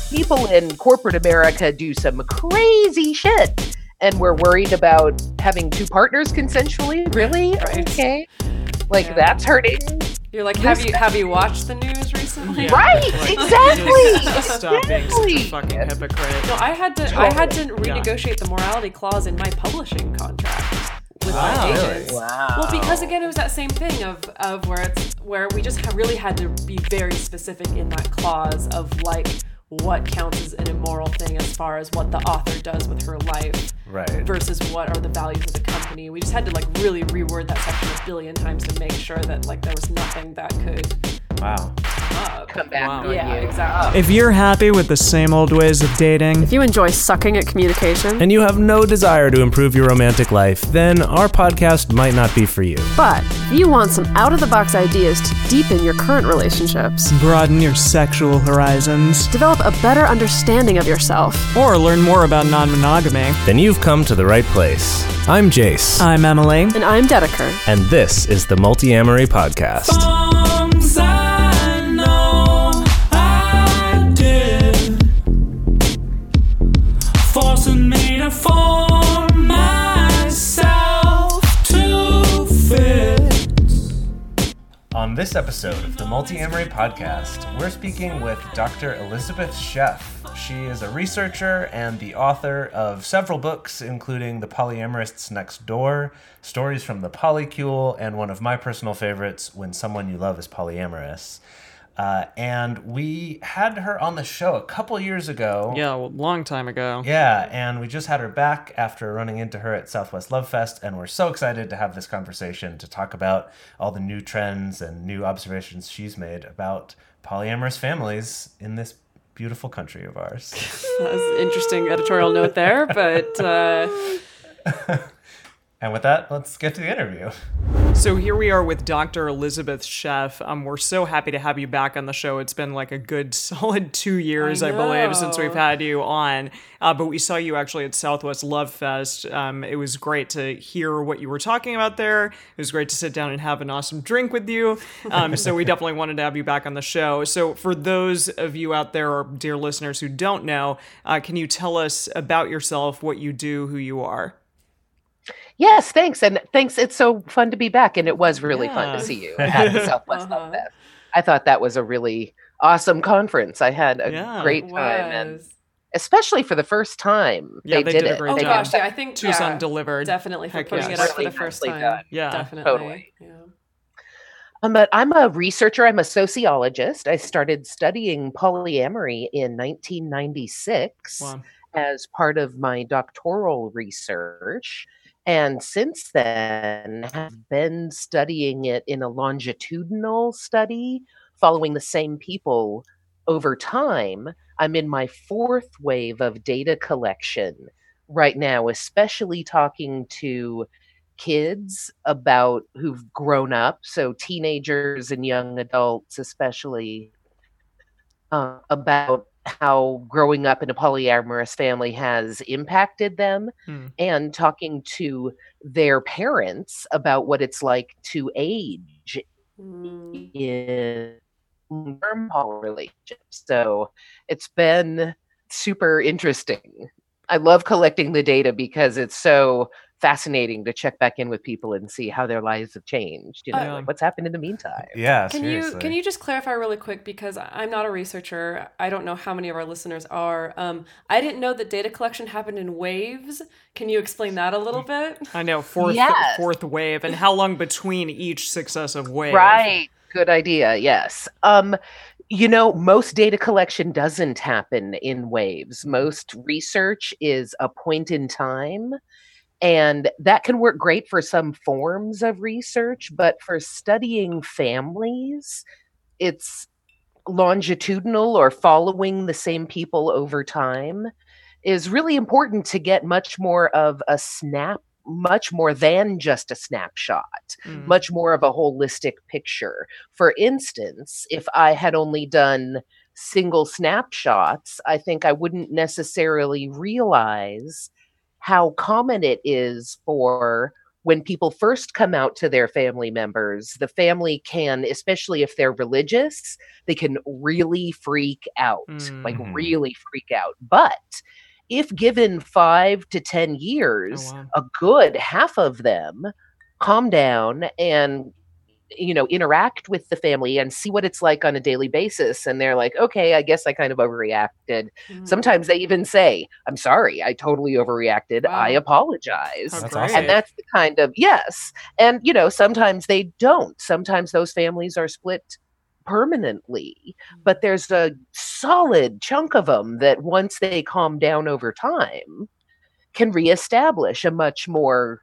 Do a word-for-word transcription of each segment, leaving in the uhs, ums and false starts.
people in corporate America do some crazy shit, and we're worried about having two partners consensually. Really? Right. Okay. Like, Yeah. that's hurting. You're like, have you have you watched the news recently? Yeah. Right, Like, exactly. just Stop being such a Exactly. fucking hypocrite. No, I had to I had to renegotiate the morality clause in my publishing contract with Wow. my Really? agents. Wow. Well, because again, it was that same thing of of where it's where we just ha- really had to be very specific in that clause of like what counts as an immoral thing as far as what the author does with her life Right. versus what are the values of the company. We just had to like really reword that section a billion times to make sure that like there was nothing that could Wow. come up. Come back Wow. on Yeah, you. exactly. If you're happy with the same old ways of dating, If you enjoy sucking at communication, And you have no desire to improve your romantic life, then our podcast might not be for you. but if you want some out-of-the-box ideas to deepen your current relationships, broaden your sexual horizons, develop a better understanding of yourself, or learn more about non-monogamy, Then you've come to the right place. I'm Jace, I'm Emily. and I'm Dedeker. and this is the Multi-Amory Podcast. Songs I know I did, forcing me to form myself to fit. On this episode of the Multi-Amory Podcast, we're speaking with Doctor Elizabeth Sheff. She is a researcher and the author of several books, including The Polyamorists Next Door, Stories from the Polycule, and one of my personal favorites, When Someone You Love is Polyamorous. Uh, and we had her on the show a couple years ago. Yeah, a long time ago. Yeah, and we just had her back after running into her at Southwest Love Fest, and we're so excited to have this conversation to talk about all the new trends and new observations she's made about polyamorous families in this beautiful country of ours. That was an interesting editorial note there, but uh, And with that, let's get to the interview. So here we are with Doctor Elizabeth Sheff. Um, we're so happy to have you back on the show. It's been like a good solid two years, I, I believe, since know. we've had you on. Uh, but we saw you actually at Southwest Love Fest. Um, it was great to hear what you were talking about there. It was great to sit down and have an awesome drink with you. Um, so we definitely wanted to have you back on the show. So for those of you out there, or dear listeners who don't know, uh, can you tell us about yourself, what you do, who you are? Yes, thanks. And thanks. It's so fun to be back. And it was really fun Yeah. to see you at the Southwest Love Uh-huh. Fest. I thought that was a really awesome conference. I had a Yeah. great it time. And was. especially for the first time, Yeah, they, they did, did a it. great Oh They job. gosh, yeah, I think Tucson yeah, delivered. definitely for Heck putting yes. it up for the Really first nicely time. done. Yeah. Definitely. Totally. Yeah. Um, but I'm a researcher. I'm a sociologist. I started studying polyamory in nineteen ninety-six Wow. as part of my doctoral research. And since then, have been studying it in a longitudinal study, following the same people over time. I'm in my fourth wave of data collection right now, especially talking to kids about who've grown up, so teenagers and young adults, especially uh, about how growing up in a polyamorous family has impacted them, Hmm. and talking to their parents about what it's like to age Mm. in long-term poly relationships. So it's been super interesting. I love collecting the data because it's so fascinating to check back in with people and see how their lives have changed. You know, Uh, like what's happened in the meantime. Yeah, Can seriously. you can you just clarify really quick, because I'm not a researcher. I don't know how many of our listeners are. Um, I didn't know that data collection happened in waves. Can you explain that a little bit? I know, fourth Yes. fourth wave, and how long between each successive wave? Right. Good idea. Yes. Um, you know, most data collection doesn't happen in waves. Most research is a point in time. And that can work great for some forms of research, but for studying families, it's longitudinal or following the same people over time is really important to get much more of a snap, much more than just a snapshot, Mm. much more of a holistic picture. For instance, if I had only done single snapshots, I think I wouldn't necessarily realize how common it is for when people first come out to their family members, the family can, especially if they're religious, they can really freak out, like Mm. really freak out. But if given five to ten years, Oh, wow. a good half of them calm down and you know interact with the family and see what it's like on a daily basis, and they're like, okay, I guess I kind of overreacted. Mhm. Sometimes they even say, I'm sorry, I totally overreacted, I Wow. apologize. How That's great. awesome. And that's the kind of, yes, and you know sometimes they don't. Sometimes those families are split permanently, but there's a solid chunk of them that once they calm down over time can reestablish a much more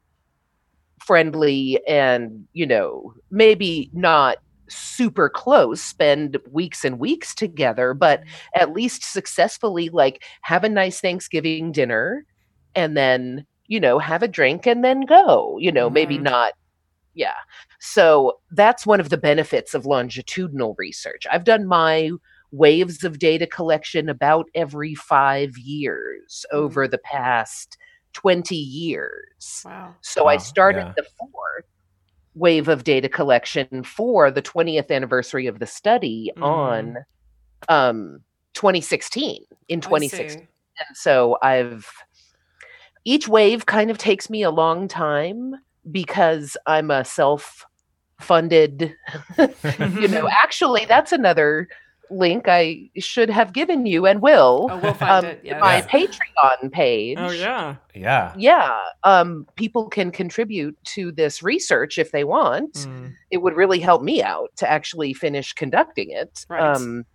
friendly and, you know, maybe not super close, spend weeks and weeks together, but at least successfully like have a nice Thanksgiving dinner and then, you know, have a drink and then go, you know, maybe Mhm. not. Yeah. So that's one of the benefits of longitudinal research. I've done my waves of data collection about every five years over the past twenty years. Wow. So I Wow, started yeah. the fourth wave of data collection for the twentieth anniversary of the study Mm. on um, twenty sixteen, in I twenty sixteen. see. And so I've, each wave kind of takes me a long time because I'm a self-funded, you know, actually, that's another link I should have given you and will. Oh, we'll find um, it. Yeah. My Yeah. Patreon page. Oh yeah. Yeah. Yeah, um, people can contribute to this research if they want. Mm. It would really help me out to actually finish conducting it. Right. Um,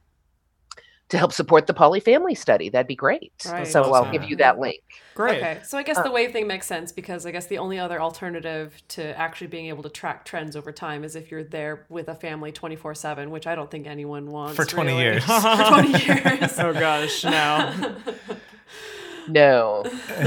to help support the polyfamily study. That'd be great. Right. So I'll awesome. give you that link. Great. Okay, so I guess the wave thing makes sense because I guess the only other alternative to actually being able to track trends over time is if you're there with a family twenty-four seven, which I don't think anyone wants. For twenty really. years. For twenty years. Oh gosh, no. No.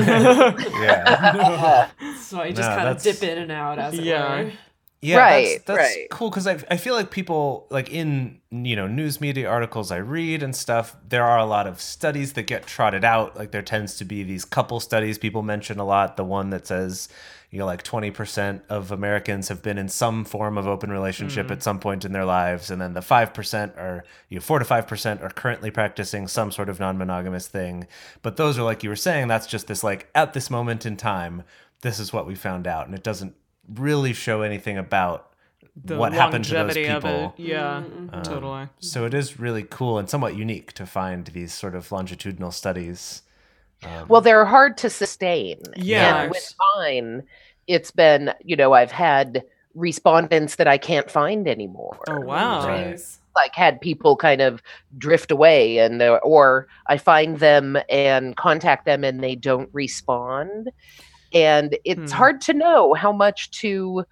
Yeah. So I just No, kind of that's- dip in and out as it Yeah. were. Yeah, Right, that's, that's right. cool because I I feel like people like in you know news media articles I read and stuff, there are a lot of studies that get trotted out. Like there tends to be these couple studies people mention a lot. The one that says you know like twenty percent of Americans have been in some form of open relationship at some point in their lives, and then the five percent are you know four to five percent are currently practicing some sort of non-monogamous thing. But those are, like you were saying, that's just this like at this moment in time, this is what we found out, and it doesn't really show anything about The what happened to those longevity of people. it. Yeah, Mm-hmm. totally. So it is really cool and somewhat unique to find these sort of longitudinal studies. Well, they're hard to sustain. Yeah. And with mine, it's been, you know, I've had respondents that I can't find anymore. Oh wow. Right. Jeez. Like had people kind of drift away, and uh, or I find them and contact them and they don't respond. And it's Hmm. hard to know how much to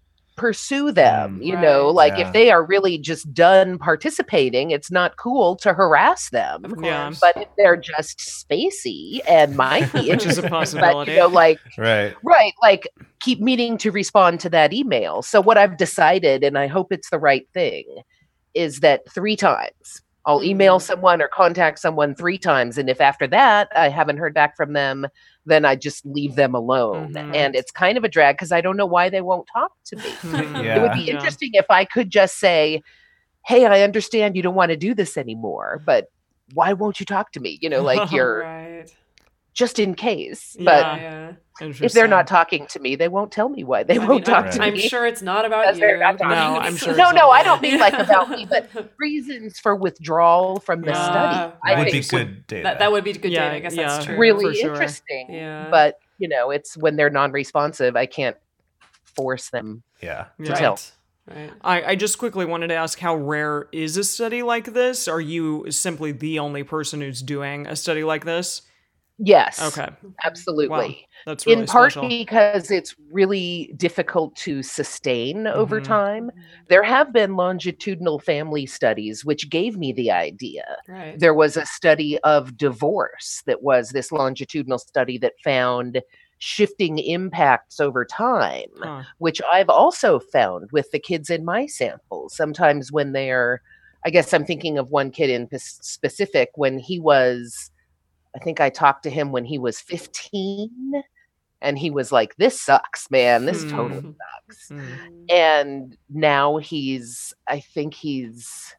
pursue them, Mm. you know, Right. like Yeah. if they are really just done participating, it's not cool to harass them. Of course. Yeah. But if they're just spacey and might be Which is a interested, but, possibility. you know, like Right. right, like keep meaning to respond to that email. So what I've decided, and I hope it's the right thing, is that three times I'll email Mhm. someone or contact someone three times, and if after that I haven't heard back from them, then I just leave them alone. Mhm. And it's kind of a drag because I don't know why they won't talk to me. Mhm. Yeah. It would be Yeah. interesting if I could just say, "Hey, I understand you don't want to do this anymore, but why won't you talk to me?" You know, like you're Right. just in case. Yeah. But Yeah. if they're not talking to me, they won't tell me why they I won't mean, talk I'm, to I'm me. sure it's not about Because you. they're not talking No, to me. I'm sure No, it's no, not I you. don't mean like about me, but reasons for withdrawal from the Yeah. study. I Right. Would think be would good data. that, that would be good Yeah, data. I guess yeah. that's true. really for sure. interesting. Yeah. But you know, it's when they're non-responsive, I can't force them yeah. to Yeah. tell. Right. I, I just quickly wanted to ask, how rare is a study like this? Are you simply the only person who's doing a study like this? Yes. Okay. Absolutely. That's really In part special. because it's really difficult to sustain over Mhm. time. There have been longitudinal family studies which gave me the idea. Right. There was a study of divorce that was this longitudinal study that found shifting impacts over time, Huh. which I've also found with the kids in my samples. Sometimes when they're, I guess I'm thinking of one kid in pes- specific, when he was, I think I talked to him when he was fifteen, And he was like, this sucks, man. This totally Hmm. sucks. Mm. And now he's, I think he's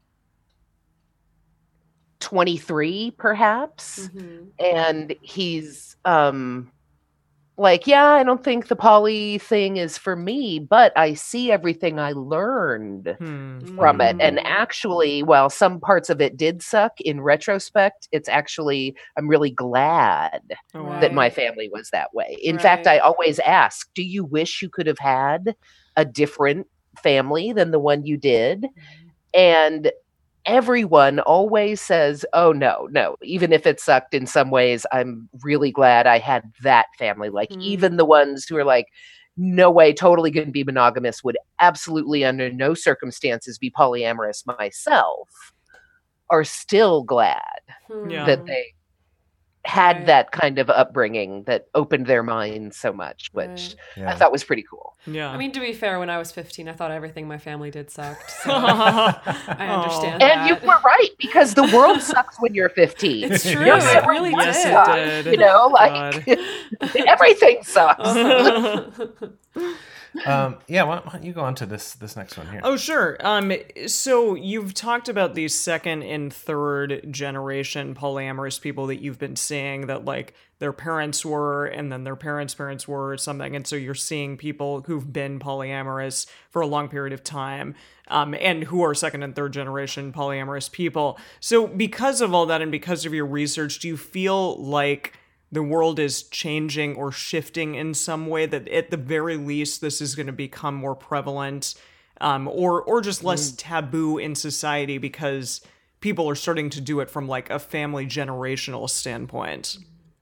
twenty-three, perhaps. Mhm. And he's um like, yeah, I don't think the poly thing is for me, but I see everything I learned Hmm. from it. And Mm. actually, while some parts of it did suck, in retrospect, it's actually, I'm really glad Oh, wow. that my Right. family was that way. In fact, Right. I always ask, do you wish you could have had a different family than the one you did? And everyone always says, oh, no, no. Even if it sucked in some ways, I'm really glad I had that family. Like, even the Mm. ones who are like, no way, totally going to be monogamous, would absolutely under no circumstances be polyamorous myself, are still glad Yeah. that Hmm. they had Right. that kind of upbringing that opened their minds so much, which Right. Yeah. I thought was pretty cool. Yeah. I mean, to be fair, when I was fifteen, I thought everything my family did sucked. So I I understand And you that. were right, because the world sucks when you're fifteen. It's true. Your It summer really Yes, did. it sucks, did. You know, like God. everything sucks. Uh-huh. Um, yeah, why, why don't you go on to this this next one here? Oh, sure. Um, so you've talked about these second and third generation polyamorous people that you've been seeing that like their parents were and then their parents' parents were or something. And so you're seeing people who've been polyamorous for a long period of time um, and who are second and third generation polyamorous people. So because of all that and because of your research, do you feel like the world is changing or shifting in some way that at the very least this is going to become more prevalent um, or or just less taboo in society because people are starting to do it from like a family generational standpoint?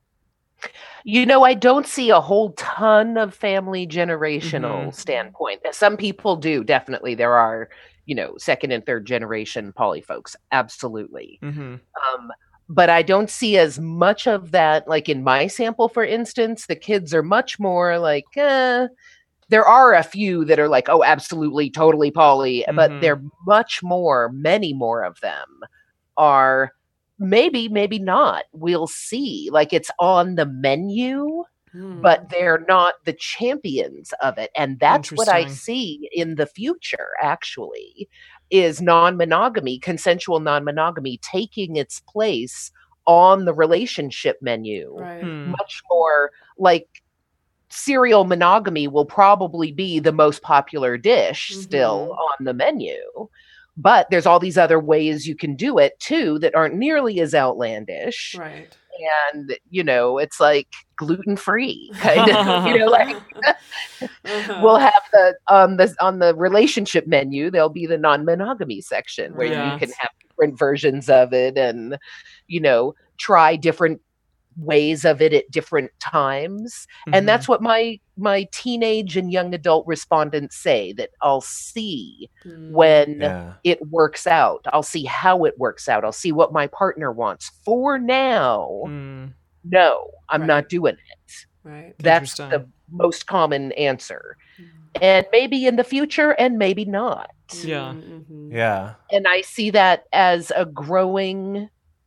You know, I don't see a whole ton of family generational Mhm. standpoint. Some people do, definitely. There are, you know, second and third generation poly folks. Absolutely. Mm-hmm. Um, but I don't see as much of that, like in my sample, for instance. The kids are much more like, eh. There are a few that are like, oh, absolutely, totally poly, but Mhm. they're much more, many more of them are maybe, maybe not. We'll see. Like it's on the menu, Hmm. but they're not the champions of it. And that's what I Interesting. see in the future, actually, is non-monogamy, consensual non-monogamy taking its place on the relationship menu. Right. Hmm. Much more like serial monogamy will probably be the most popular dish still Mhm. on the menu. But there's all these other ways you can do it too that aren't nearly as outlandish. Right. And, you know, it's like gluten free kind of, you know, like Uh-huh. we'll have the on the on the relationship menu, there'll be the non-monogamy section where Yeah. you can have different versions of it and, you know, try different ways of it at different times. Mhm. And that's what my my teenage and young adult respondents say, that I'll see Hmm. when Yeah. it works out. I'll see how it works out. I'll see what my partner wants. For now, Mm. no, I'm Right. not doing it. Right. That's Interesting. the most common answer. Hmm. And maybe in the future, and maybe not. Yeah. Mhm. Yeah. And I see that as a growing.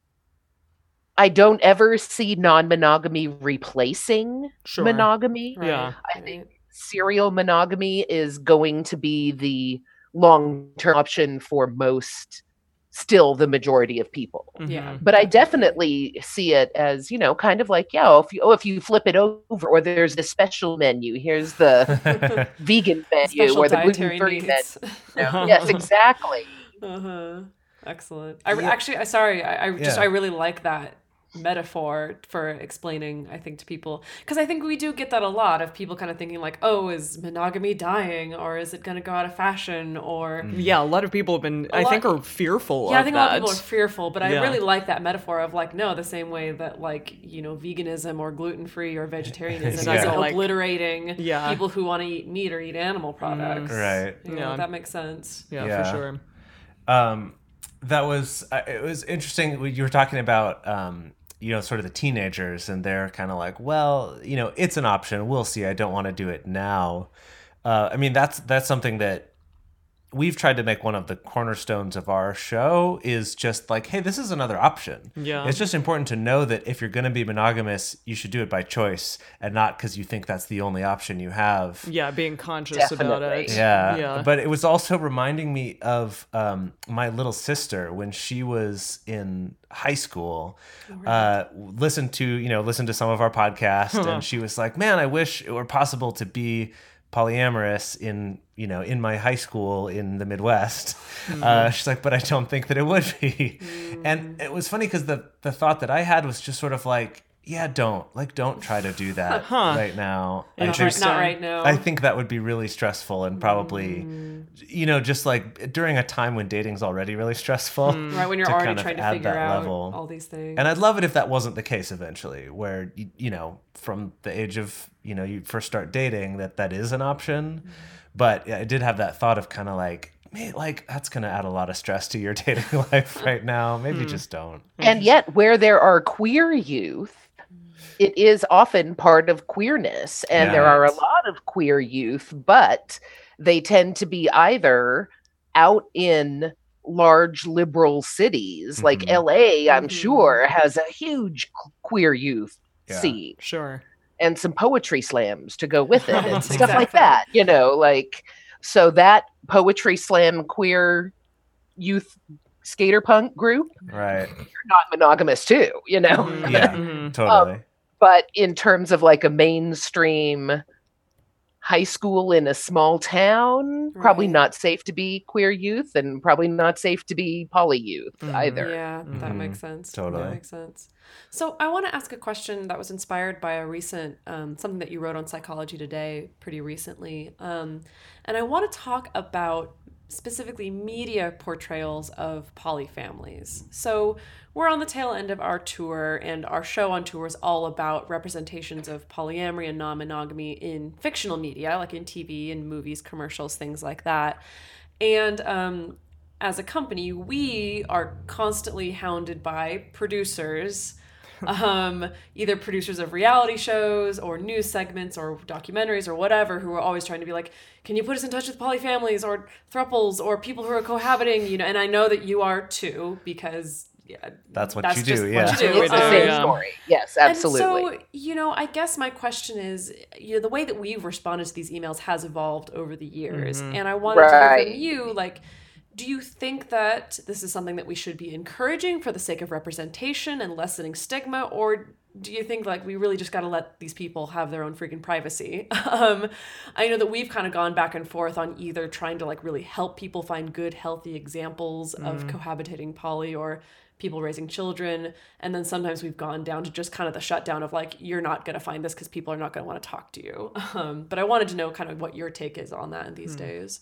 I don't ever see non-monogamy replacing Sure. monogamy. Right. Yeah. I think serial monogamy is going to be the long-term option for most, still the majority of people. Yeah. Mhm. But I definitely see it as, you know, kind of like, yeah, if you oh, if you flip it over, or there's the special menu, here's the vegan menu Special or the dietary gluten-free menu. needs. You know? Yes, exactly. Uh-huh. Excellent. I Yeah. actually, I sorry, I, I just, Yeah. I really like that metaphor for explaining, I think, to people, because I think we do get that a lot of people kind of thinking like, oh, is monogamy dying, or is it going to go out of fashion, or Yeah, a lot of people have been, I lot- think, are fearful yeah, of I think a that. lot of people are fearful, but I Yeah. really like that metaphor of like, no, the same way that like, you know, veganism or gluten-free or vegetarianism Yeah. isn't Like- obliterating Yeah. people who want to eat meat or eat animal products. Right. You know, Yeah. that makes sense. Yeah, Yeah. for sure. Um, that was uh, it was interesting. when You were talking about um, you know, sort of the teenagers, and they're kind of like, well, you know, it's an option. We'll see. I don't want to do it now. Uh, I mean, that's that's something that we've tried to make one of the cornerstones of our show is just like, hey, this is another option. Yeah. It's just important to know that if you're going to be monogamous, you should do it by choice and not because you think that's the only option you have. Yeah, being conscious about Definitely. it. Yeah. Yeah. But it was also reminding me of um, my little sister when she was in high school, uh, listened to, you know, listened to some of our podcast and she was like, man, I wish it were possible to be polyamorous in, you know, in my high school in the Midwest. Mm. Uh, she's like, but I don't think that it would be. Mm. And it was funny because the, the thought that I had was just sort of like, yeah, don't like, don't try to do that huh. right now. Not, Interesting. right, not right now. I think that would be really stressful and probably, mm. you know, just like during a time when dating's already really stressful. Mm. Right, when you're to already kind of trying to add figure that out level. all these things. And I'd love it if that wasn't the case eventually, where, you, you know, from the age of, you know, you first start dating, that that is an option. Mm. But yeah, I did have that thought of kind of like, man, like that's going to add a lot of stress to your dating life right now. Maybe mm. just don't. And yet where there are queer youth, it is often part of queerness, and Yeah. there are a lot of queer youth, but they tend to be either out in large liberal cities, Mhm. like L A, I'm Mhm. sure, has a huge qu- queer youth Yeah. scene, Sure. and some poetry slams to go with it, and Yes, stuff like exactly. that, you know, like, so that poetry slam queer youth skater punk group, Right. you're not monogamous too, you know? Mhm. Yeah, Mhm. totally. But in terms of like a mainstream high school in a small town, probably Right. not safe to be queer youth, and probably not safe to be poly youth Mhm. either. Yeah, that Mhm. makes sense. Totally. That makes sense. So I want to ask a question that was inspired by a recent um, something that you wrote on Psychology Today pretty recently, um, and I want to talk about specifically media portrayals of poly families. So we're on the tail end of our tour, and our show on tour is all about representations of polyamory and non-monogamy in fictional media, like in T V and movies, commercials, things like that. And um, as a company, we are constantly hounded by producers, um, either producers of reality shows or news segments or documentaries or whatever, who are always trying to be like, can you put us in touch with poly families or thruples or people who are cohabiting? You know, and I know that you are too, because yeah, That's what that's you just do, what yeah. you do. It's the Oh, same yeah. story. Yes, absolutely. And so, you know, I guess my question is, you know, the way that we've responded to these emails has evolved over the years. Mhm. And I wanted to hear Right. from you, like, do you think that this is something that we should be encouraging for the sake of representation and lessening stigma? Or do you think, like, we really just got to let these people have their own freaking privacy? um, I know that we've kind of gone back and forth on either trying to, like, really help people find good, healthy examples of cohabitating poly or people raising children, and then sometimes we've gone down to just kind of the shutdown of like, you're not going to find this because people are not going to want to talk to you. Um, but I wanted to know kind of what your take is on that in these days.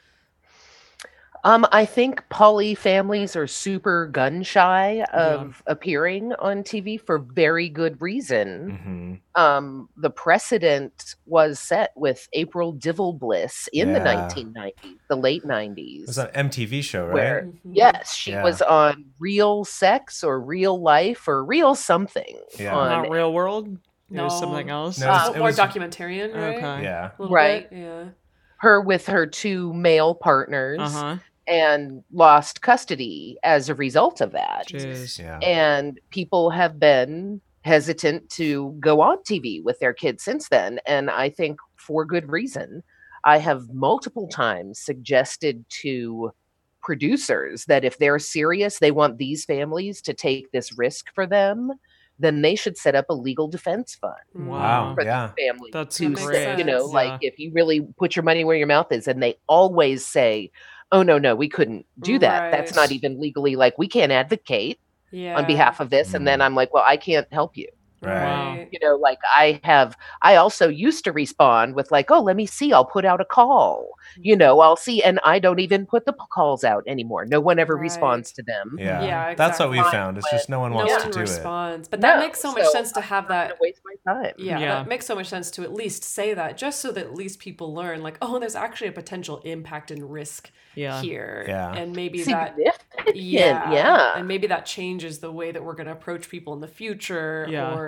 Um, I think poly families are super gun shy of appearing on T V for very good reason. Mhm. Um, the precedent was set with April Divelbliss in the Yeah. nineteen nineties, the late It nineties. was an M T V show, right? Where- Mhm. Yes, she Yeah. was on Real Sex or Real Life or Real something. Yeah. on- Not real world. It No. was something else. No, it was- Uh, it more was- documentarian, right? Okay. Yeah. A little Right. bit, yeah. her with her two male partners Uh huh. and lost custody as a result of that. Jeez. Yeah. And people have been hesitant to go on T V with their kids since then. And I think for good reason. I have multiple times suggested to producers that if they're serious, they want these families to take this risk for them, then they should set up a legal defense fund Wow. for Yeah. these families. That's to great. say, you know, sense. like if you really put your money where your mouth is, and they always say, oh, no, no, we couldn't do that. That's Right. not even legally, like, we can't advocate Yeah. on behalf of this. And then Mm. I'm like, well, I can't help you. Right. Right. You know, like I have, I also used to respond with like, oh, let me see, I'll put out a call. You know, I'll see. And I don't even put the p- calls out anymore. No one ever Right. responds to them. Yeah. Yeah, That's what we exactly. found. It's just no one No wants one to do responds. But that No, makes so much so sense to have I'm that. gonna waste my time. Yeah, Yeah. that makes so much sense to at least say that, just so that at least people learn, like, oh, there's actually a potential impact and risk Yeah. here. Yeah. And maybe that, Significant. yeah, Yeah. and maybe that changes the way that we're going to approach people in the future, Yeah. or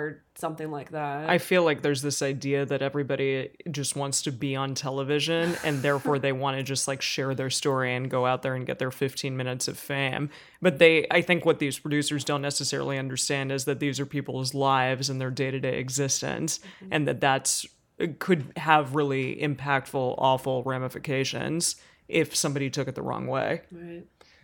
or something like that. I feel like there's this idea that everybody just wants to be on television and therefore they want to just like share their story and go out there and get their fifteen minutes of fame. But they, I think what these producers don't necessarily understand is that these are people's lives and their day-to-day existence, mm-hmm. and that that's it could have really impactful, awful ramifications if somebody took it the wrong way. Right.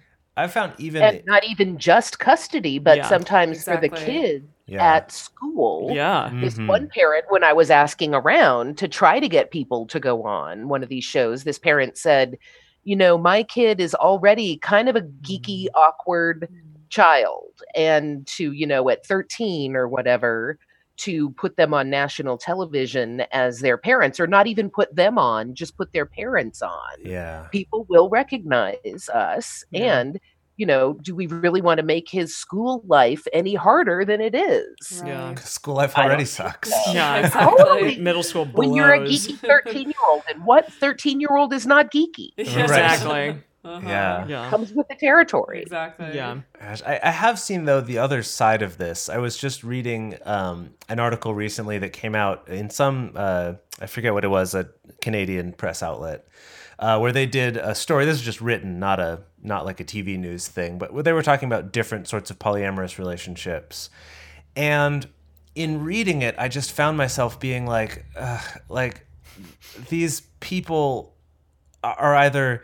I found even and not even just custody, but Yeah, sometimes exactly. for the kids Yeah. at school. Yeah. This Mhm. one parent, when I was asking around to try to get people to go on one of these shows, this parent said, you know, my kid is already kind of a geeky, awkward child. And to, you know, at thirteen or whatever, to put them on national television as their parents, or not even put them on, just put their parents on. Yeah. People will recognize us. Yeah. And, you know, do we really want to make his school life any harder than it is? Right. Yeah. School life I already don't sucks. Yeah. Exactly. Middle school blows. When you're a geeky thirteen-year-old, and what thirteen-year-old is not geeky? Exactly. Uh-huh. Yeah. Yeah. Comes with the territory. Exactly. Yeah. Gosh, I, I have seen, though, the other side of this. I was just reading um, an article recently that came out in some, uh, I forget what it was, a Canadian press outlet, uh, where they did a story. This is just written, not a not like a T V news thing, but where they were talking about different sorts of polyamorous relationships. And in reading it, I just found myself being like, ugh, like these people are either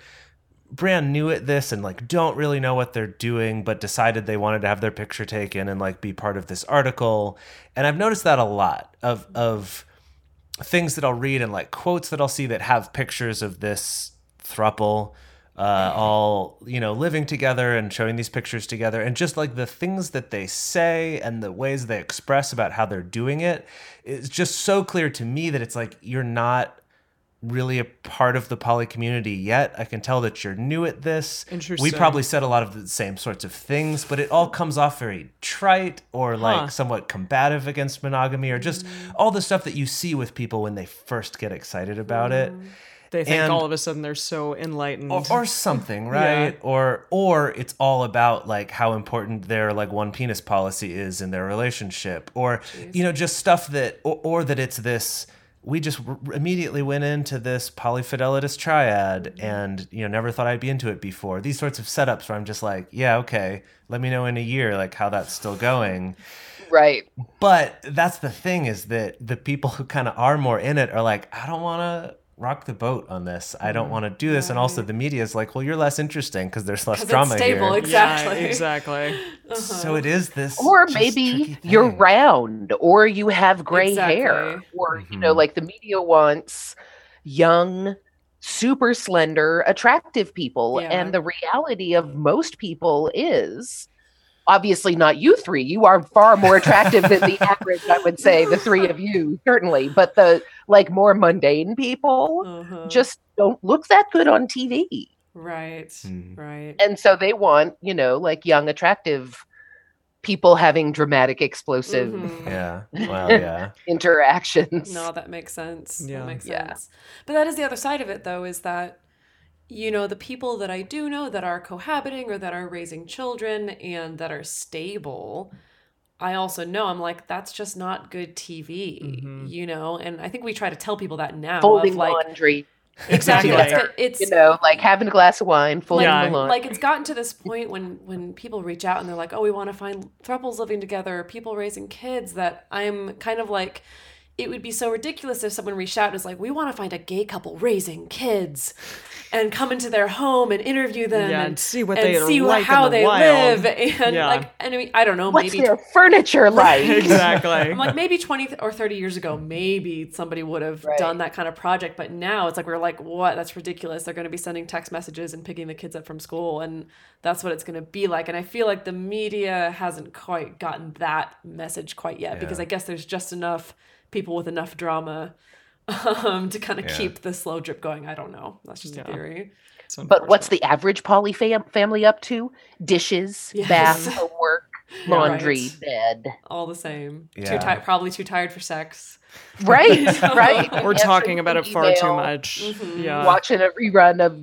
brand new at this and like don't really know what they're doing, but decided they wanted to have their picture taken and like be part of this article. And I've noticed that a lot of of things that I'll read and like quotes that I'll see that have pictures of this throuple uh, all, you know, living together and showing these pictures together, and just like the things that they say and the ways they express about how they're doing it is just so clear to me that it's like, you're not really a part of the poly community yet. I can tell that you're new at this. Interesting. We probably said a lot of the same sorts of things, but it all comes off very trite or like Huh. somewhat combative against monogamy, or just all the stuff that you see with people when they first get excited about it. They think And- all of a sudden they're so enlightened. Or, or something, right? Yeah. Or or it's all about like how important their like one penis policy is in their relationship, or you know, just stuff that, or, or that it's this. We just r- immediately went into this polyfidelitous triad, and you know, never thought I'd be into it before. These sorts of setups where I'm just like, yeah, okay, let me know in a year like how that's still going. Right. But that's the thing, is that the people who kind of are more in it are like, I don't want to rock the boat on this. I don't want to do this. And also the media is like, well, you're less interesting because there's less 'Cause drama it's stable, here. exactly. Yeah, exactly. So it is this. Or just maybe tricky you're thing. round, or you have gray hair, Exactly. or, you know, like the media wants young, super slender, attractive people. Yeah. And the reality of most people is, obviously not you three, you are far more attractive than the average, I would say, the three of you, certainly. But the like more mundane people Uh-huh. just don't look that good on T V. Right. Hmm. Right. And so they want, you know, like young, attractive people having dramatic, explosive Mhm. Yeah. Well, yeah. interactions. No, that makes sense. Yeah. That makes Yeah. sense. But that is the other side of it, though, is that, you know, the people that I do know that are cohabiting or that are raising children and that are stable, I also know, I'm like, that's just not good T V, you know? And I think we try to tell people that now. Folding of like, laundry. exactly. together, It's, it's You know, like having a glass of wine, folding Yeah. the laundry. like it's gotten to this point when when people reach out and they're like, oh, we want to find thruples living together, people raising kids, that I'm kind of like, it would be so ridiculous if someone reached out and was like, we want to find a gay couple raising kids and come into their home and interview them Yeah, and, and see what and they are see like in how the they wild. live. And Yeah. like, and I mean, I don't know, What's maybe their furniture like? Exactly. I'm like, maybe twenty or thirty years ago, maybe somebody would have Right. done that kind of project. But now it's like, we're like, what? That's ridiculous. They're going to be sending text messages and picking the kids up from school. And that's what it's going to be like. And I feel like the media hasn't quite gotten that message quite yet, because Yeah. I guess there's just enough people with enough drama um, to kind of Yeah. keep the slow drip going. I don't know. That's just Yeah. a theory. It's But what's unfortunate. the average poly fam- family up to? Dishes, Yes. bath, homework, laundry, Right. bed. All the same. Yeah. Too tired, probably too tired for sex. Right, right. We're Answering talking about an it far too email, much. Mhm. Yeah. Watching a rerun of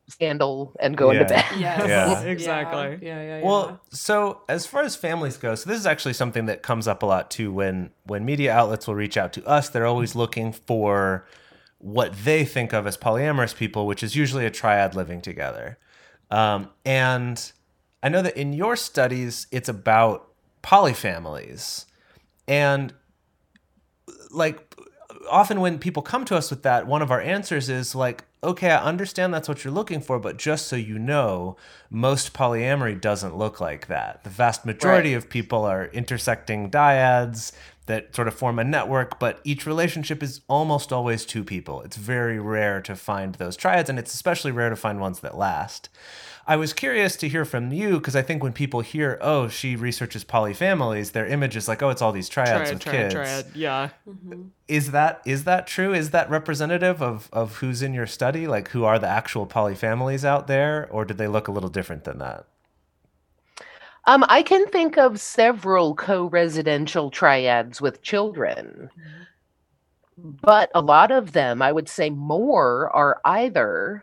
scandal and going Yeah. to bed. Yes. Yeah. Exactly. Yeah, yeah, yeah. Well, so as far as families go, so this is actually something that comes up a lot too when when media outlets will reach out to us. They're always looking for what they think of as polyamorous people, which is usually a triad living together. Um, and I know that in your studies, it's about polyfamilies. And like often when people come to us with that, one of our answers is like, okay, I understand that's what you're looking for, but just so you know, most polyamory doesn't look like that. The vast majority Right. of people are intersecting dyads that sort of form a network, but each relationship is almost always two people. It's very rare to find those triads, and it's especially rare to find ones that last. I was curious to hear from you, because I think when people hear, oh, she researches polyfamilies, their image is like, oh, it's all these triads Triad, with triad, kids. triad. Yeah. Is that is that true? Is that representative of, of who's in your study? Like, who are the actual polyfamilies out there? Or did they look a little different than that? Um, I can think of several co-residential triads with children, but a lot of them, I would say more, are either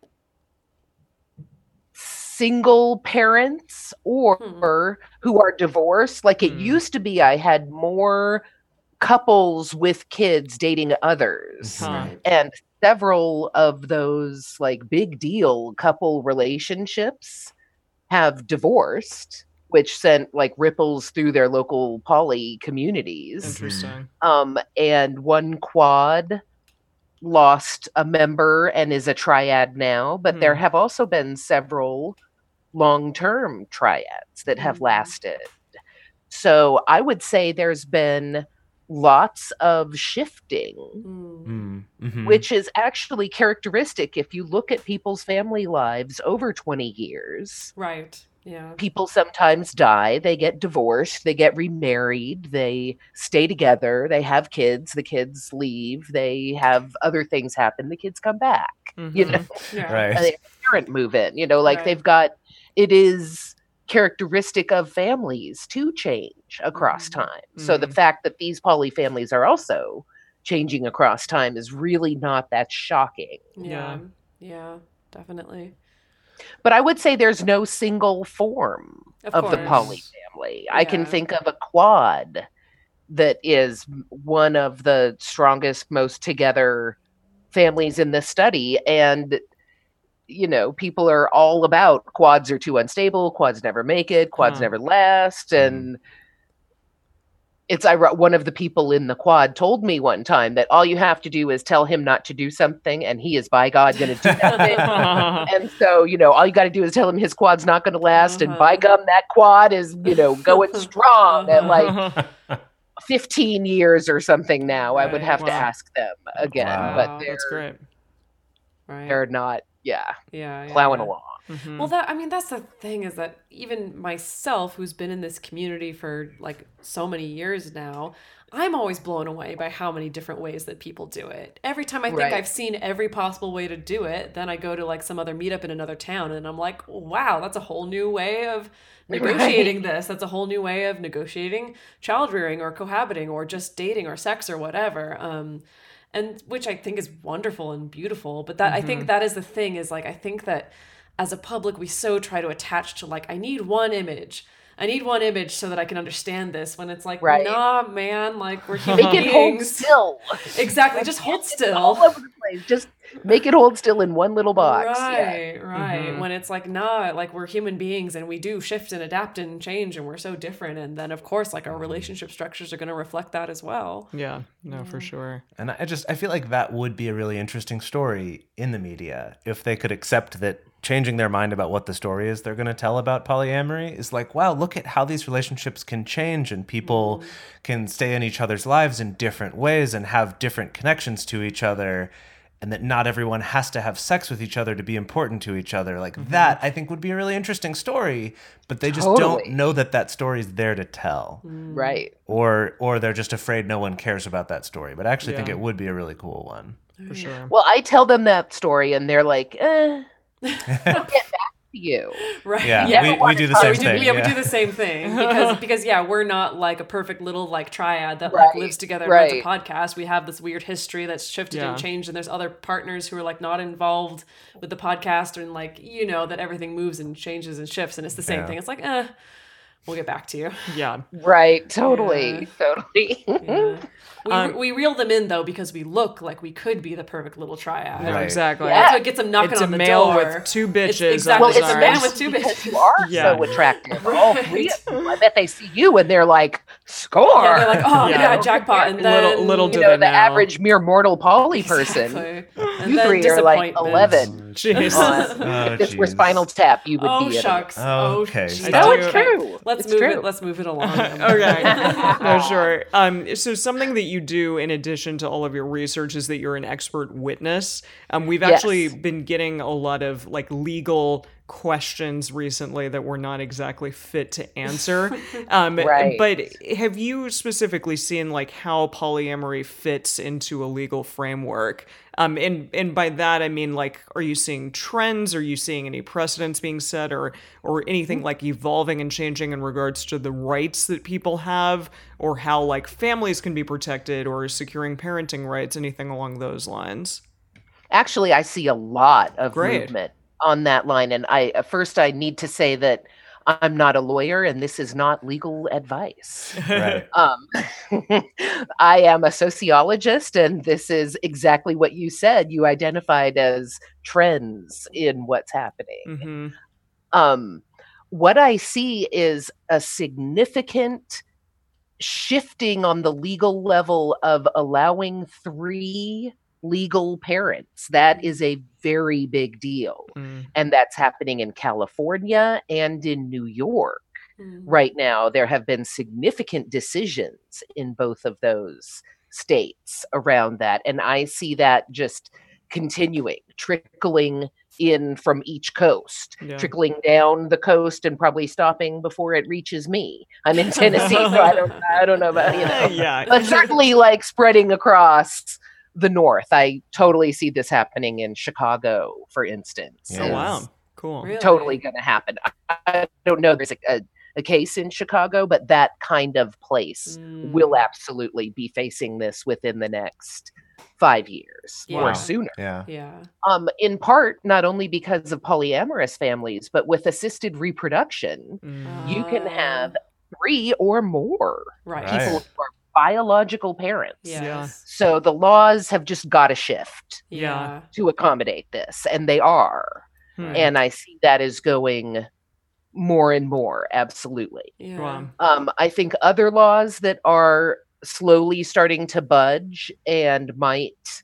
single parents or who are divorced. Like it Hmm. used to be, I had more couples with kids dating others. Huh. And several of those like big deal couple relationships have divorced, which sent like ripples through their local poly communities. Interesting. Um, and one quad lost a member and is a triad now, but there Hmm. have also been several long-term triads that have Mm. lasted. So I would say there's been lots of shifting, Mm. Mm, mhm. which is actually characteristic if you look at people's family lives over twenty years. Right. Yeah. People sometimes die, they get divorced, they get remarried, they stay together, they have kids, the kids leave, they have other things happen, the kids come back. You Mhm. know, Yeah. Right. and a parent move in, you know, like Right. they've got, it is characteristic of families to change across Mhm. time. So the Mhm. fact that these poly families are also changing across time is really not that shocking. Yeah. Yeah. Definitely. But I would say there's no single form Of of, the course. poly family. I can Yeah. think of a quad that is one of the strongest, most together families in this study. And, you know, people are all about quads are too unstable, quads never make it, quads Huh. never last. And it's ironic. One of the people in the quad told me one time that all you have to do is tell him not to do something, and he is by God going to do that thing. And so, you know, all you got to do is tell him his quad's not going to last, and by Uh-huh. gum, that quad is, you know, going strong at like fifteen years or something now. I would Right. have to Wow. ask them again, Wow. but Wow, they're, That's great. Right. they're not, yeah, Yeah. yeah, plowing yeah. along. Mhm. Well, that I mean, that's the thing is that even myself, who's been in this community for like so many years now, I'm always blown away by how many different ways that people do it. Every time I think Right. I've seen every possible way to do it, then I go to like some other meetup in another town, and I'm like, wow, that's a whole new way of negotiating this. That's a whole new way of negotiating child rearing or cohabiting or just dating or sex or whatever. Um, and which I think is wonderful and beautiful. But that I think that is the thing is like I think that as a public we so try to attach to like I need one image. I need one image so that I can understand this. When it's like, Right. nah, man, like we're human Make it hold beings. still. Exactly, just hold All still. over the place. Just make it hold still in one little box. Yeah. Right, right. When it's like, nah, like we're human beings and we do shift and adapt and change and we're so different. And then, of course, like our relationship structures are going to reflect that as well. Yeah, no, for sure. And I just I feel like that would be a really interesting story in the media if they could accept that changing their mind about what the story is they're going to tell about polyamory is like, wow, look at how these relationships can change and people can stay in each other's lives in different ways and have different connections to each other, and that not everyone has to have sex with each other to be important to each other. Like that, I think would be a really interesting story, but they just Totally. don't know that that story is there to tell. Right. Or or they're just afraid no one cares about that story. But I actually think Yeah. it would be a really cool one. For sure. Well, I tell them that story and they're like, eh. They'll get back to you. Right. Yeah, Yeah. we, we do the So same we do, thing. yeah, we yeah. do the same thing because because yeah, we're not like a perfect little like triad that like Right, lives together and runs a right. podcast. We have this weird history that's shifted Yeah. and changed, and there's other partners who are like not involved with the podcast, and like you know that everything moves and changes and shifts, and it's the same Yeah. thing. It's like, eh, we'll get back to you. Yeah. Right, totally, totally. Yeah. We, Um, we reel them in though because we look like we could be the perfect little triad. No, Right. exactly. That's what gets them knocking It's a on the male door. with two bitches. It's exactly. on Well, his it's a arm. man man with two because bitches. you are Yeah. so attractive. Oh, Right. we- I bet they see you and they're like, score. Yeah, they're like, oh Yeah. yeah, jackpot, and then Little- little you do know, they the know. average mere mortal poly person. Exactly. And You then three are like disappointment. eleven. Jeez. On, Oh, if this were jeez. Spinal Tap, you would Oh be in it. shucks. Oh, Oh, okay. geez. I No, do- it's true. Let's It's move true. it. Let's move it along. Okay. No, sure. Um, so something that you do in addition to all of your research is that you're an expert witness. Um, we've Yes. actually been getting a lot of like legal questions recently that we're not exactly fit to answer. Um, Right. But have you specifically seen like how polyamory fits into a legal framework? Um, and and by that I mean like, are you seeing trends? Are you seeing any precedents being set, or or anything like evolving and changing in regards to the rights that people have, or how like families can be protected, or securing parenting rights, anything along those lines? Actually, I see a lot of Great. movement on that line. And I uh, first I need to say that I'm not a lawyer and this is not legal advice. Right. Um, I am a sociologist, and this is exactly what you said. You identified as trends in what's happening. Mm-hmm. Um, what I see is a significant shifting on the legal level of allowing three legal parents. That is a very big deal. Mm. And that's happening in California and in New York. Mm. Right now, there have been significant decisions in both of those states around that. And I see that just continuing, trickling in from each coast, Yeah. trickling down the coast and probably stopping before it reaches me. I'm in Tennessee, so I don't I don't know about, you know. Yeah. But certainly like spreading across the north. I totally see this happening in Chicago, for instance. Yeah. Oh is wow. Cool. Really? Totally going to happen. I, I don't know. There's a, a, a case in Chicago, but that kind of place Mm. will absolutely be facing this within the next five years Yeah. or sooner. Yeah. Yeah. Um, in part, not only because of polyamorous families, but with assisted reproduction, Mm. you can Ah. have three or more Right. Right. people who are biological parents. Yes. So the laws have just got to shift Yeah. to accommodate this, and they are. Hmm. And I see that as going more and more, absolutely. Yeah. Wow. Um, I think other laws that are slowly starting to budge and might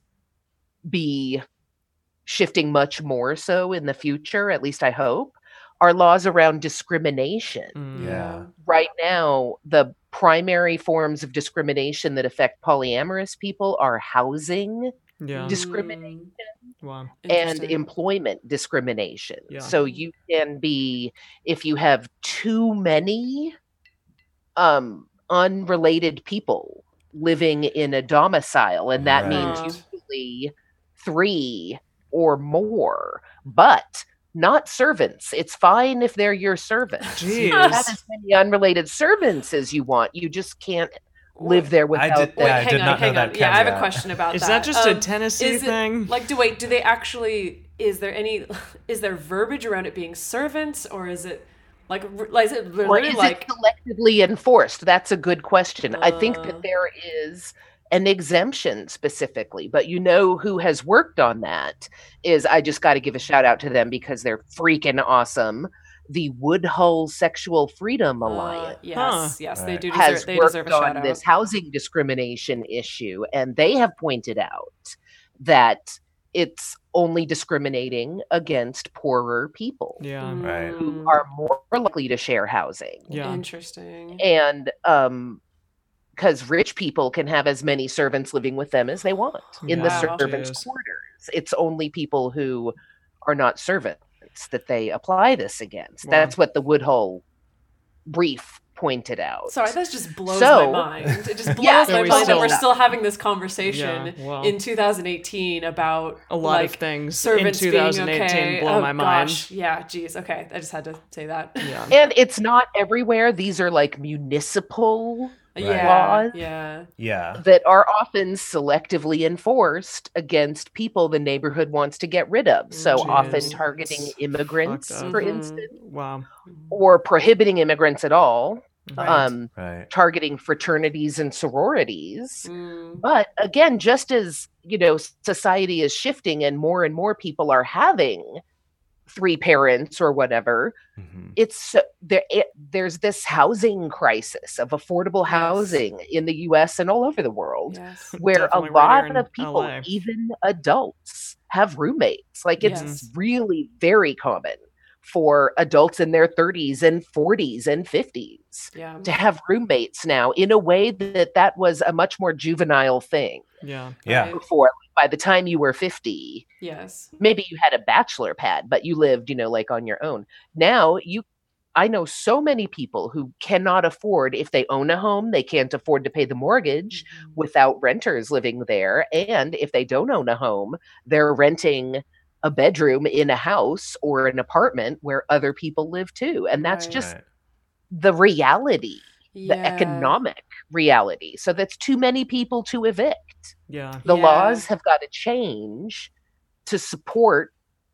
be shifting much more so in the future, at least I hope, are laws around discrimination. Mm. Yeah. Right now, the primary forms of discrimination that affect polyamorous people are housing Yeah. discrimination Wow. and Interesting. employment discrimination. Yeah. So you can be, if you have too many um, unrelated people living in a domicile, and that Right. means usually three or more, but not servants. It's fine if they're your servants. You can have Jeez. as many unrelated servants as you want. You just can't live there I without did- them. yeah, I hang did on, not know hang that on. Yeah, I have a caveat. question about Is that. that just a Um, Tennessee is it- thing? Like, do wait, do they actually? Is there any? Is there verbiage around it being servants, or is it like? Like, is it Or literally is like? it selectively enforced? That's a good question. I think Uh. that there is an exemption specifically, but you know who has worked on that is, I just got to give a shout out to them because they're freaking awesome. The Woodhull Sexual Freedom Uh, Alliance yes, Huh. yes, they Right. do has deserve. They worked deserve a shout on out. this housing discrimination issue, and they have pointed out that it's only discriminating against poorer people Yeah. Right. who are more likely to share housing. Yeah. Interesting. And um because rich people can have as many servants living with them as they want in the Wow. servants' Jeez. quarters. It's only people who are not servants that they apply this against. Wow. That's what the Woodhull brief pointed out. Sorry, that just blows So- my mind. It just blows Yeah, my we mind that still- we're still having this conversation Yeah, well. in two thousand eighteen about A lot like, of things in servants two being thousand eighteen okay. blow oh, my mind. Gosh. Yeah, geez. Okay, I just had to say that. Yeah. And it's not everywhere. These are like municipal Yeah, Laws. yeah. Yeah. that are often selectively enforced against people the neighborhood wants to get rid of. So Jeez. often targeting It's immigrants, fucked up. for Mhm. instance, Wow. or prohibiting immigrants at all, Right. um, Right. targeting fraternities and sororities. Mm, But again, just as, you know, society is shifting and more and more people are having three parents or whatever, Mhm. it's so- there it, there's this housing crisis of affordable housing in the U S and all over the world, yes. where a Definitely right lot here in of people, L A. even adults, have roommates. Like it's Yes. really very common for adults in their thirties and forties and fifties Yeah. to have roommates now, in a way that that was a much more juvenile thing Yeah. Yeah. Right. before. By the time you were fifty, Yes. maybe you had a bachelor pad, but you lived, you know, like on your own. Now you, I know so many people who cannot afford, if they own a home, they can't afford to pay the mortgage without renters living there. And if they don't own a home, they're renting a bedroom in a house or an apartment where other people live too. And that's Right. just Right. the reality, the Yeah. economic reality. So that's too many people to evict. Yeah. The Yeah. laws have got to change to support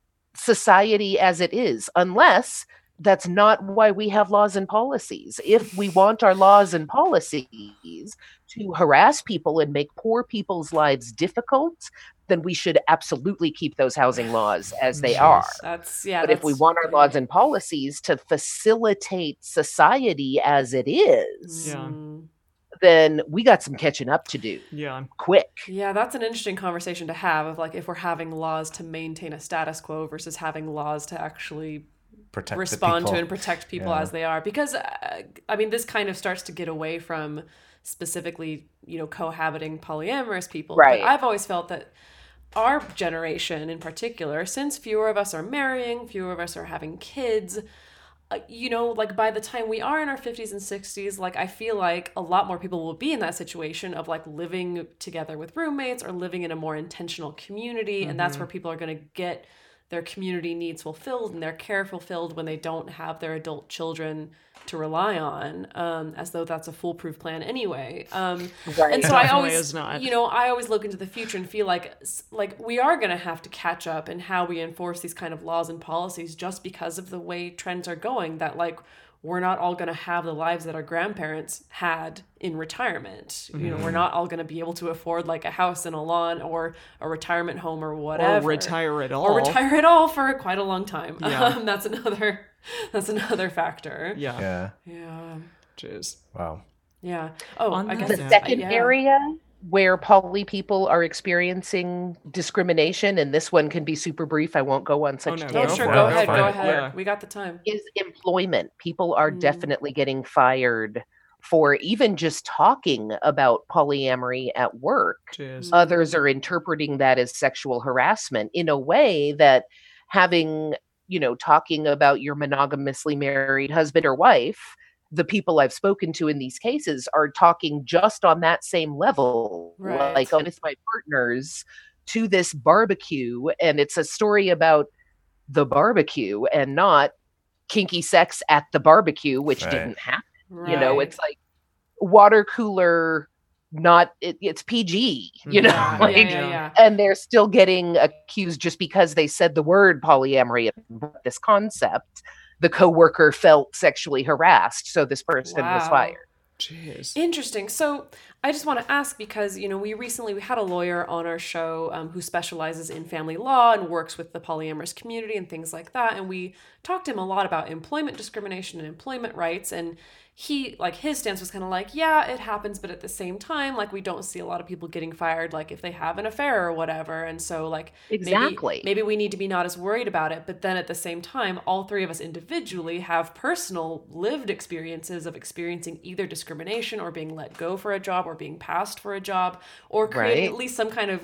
society as it is, unless that's not why we have laws and policies. If we want our laws and policies to harass people and make poor people's lives difficult, then we should absolutely keep those housing laws as they are. That's yeah. But if we that's- want our laws and policies to facilitate society as it is, Yeah. Mm. then we got some catching up to do Yeah. quick. Yeah, that's an interesting conversation to have of like if we're having laws to maintain a status quo versus having laws to actually Protect the respond to people. and protect people Yeah. as they are. Because uh, I mean, this kind of starts to get away from specifically, you know, cohabiting polyamorous people. Right. But I've always felt that our generation in particular, since fewer of us are marrying, fewer of us are having kids, uh, you know, like by the time we are in our fifties and sixties, like I feel like a lot more people will be in that situation of like living together with roommates or living in a more intentional community. And that's where people are going to get their community needs fulfilled and their care fulfilled when they don't have their adult children to rely on, um, as though that's a foolproof plan anyway. Um, Right. and so I Definitely always, is not. you know, I always look into the future and feel like, like we are going to have to catch up in how we enforce these kind of laws and policies, just because of the way trends are going. That like we're not all going to have the lives that our grandparents had in retirement. You know, we're not all going to be able to afford like a house and a lawn or a retirement home or whatever. Or retire at all. Or retire at all for quite a long time. Yeah. Um, that's another. That's another factor. Yeah. Yeah. Yeah. Jeez. Wow. Yeah. Oh, On I that guess The Yeah. second yeah. area where poly people are experiencing discrimination, and this one can be super brief, I won't go on such no, Oh, Go tangents, sure. for Go it. ahead. Fine. Go ahead. Yeah. We got the time. is employment. People are Mm. definitely getting fired for even just talking about polyamory at work. Jeez. Others are interpreting that as sexual harassment in a way that having, you know, talking about your monogamously married husband or wife, the people I've spoken to in these cases are talking just on that same level. Right. Like, oh, it's my partners to this barbecue, and it's a story about the barbecue and not kinky sex at the barbecue, which Right. didn't happen. Right. You know, it's like water cooler, not it, it's P G, you know, yeah, like, yeah, yeah, yeah. and they're still getting accused just because they said the word polyamory, this concept. The coworker felt sexually harassed, so this person was Wow. fired. Jeez. Interesting. So I just want to ask because, you know, we recently, we had a lawyer on our show um, who specializes in family law and works with the polyamorous community and things like that. And we talked to him a lot about employment discrimination and employment rights. And he, like, his stance was kind of like, yeah, it happens. But at the same time, like, we don't see a lot of people getting fired, like, if they have an affair or whatever. And so, like, Exactly. maybe, maybe we need to be not as worried about it. But then at the same time, all three of us individually have personal lived experiences of experiencing either discrimination or being let go for a job or being passed for a job or creating Right. at least some kind of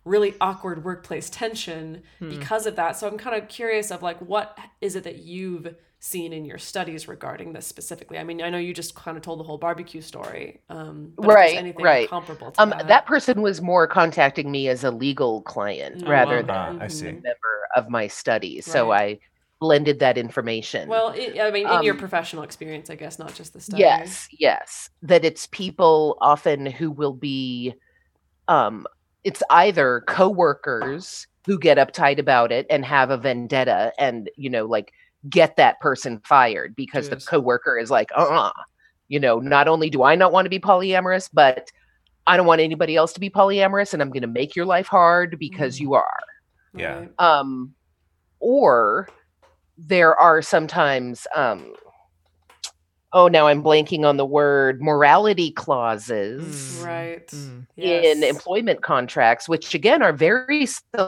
really awkward workplace tension Hmm. because of that. So I'm kind of curious of like, what is it that you've seen in your studies regarding this specifically? I mean, I know you just kind of told the whole barbecue story, um, but if there's Right, anything right. comparable to Um, that. that person was more contacting me as a legal client Oh, rather wow. than Ah, I Mhm. see. a member of my studies. So Right. I blended that information. Well, it, I mean, in your Um, professional experience, I guess, not just the study. Yes, yes. That it's people often who will be, um, it's either coworkers who get uptight about it and have a vendetta and, you know, like get that person fired because the Jeez. coworker is like, uh, you know, not only do I not want to be polyamorous, but I don't want anybody else to be polyamorous, and I'm going to make your life hard because Mm. you are. Yeah. Right. Um, or there are sometimes, um, oh, now I'm blanking on the word, morality clauses Mm. Right. Mm. in Yes. employment contracts, which again are very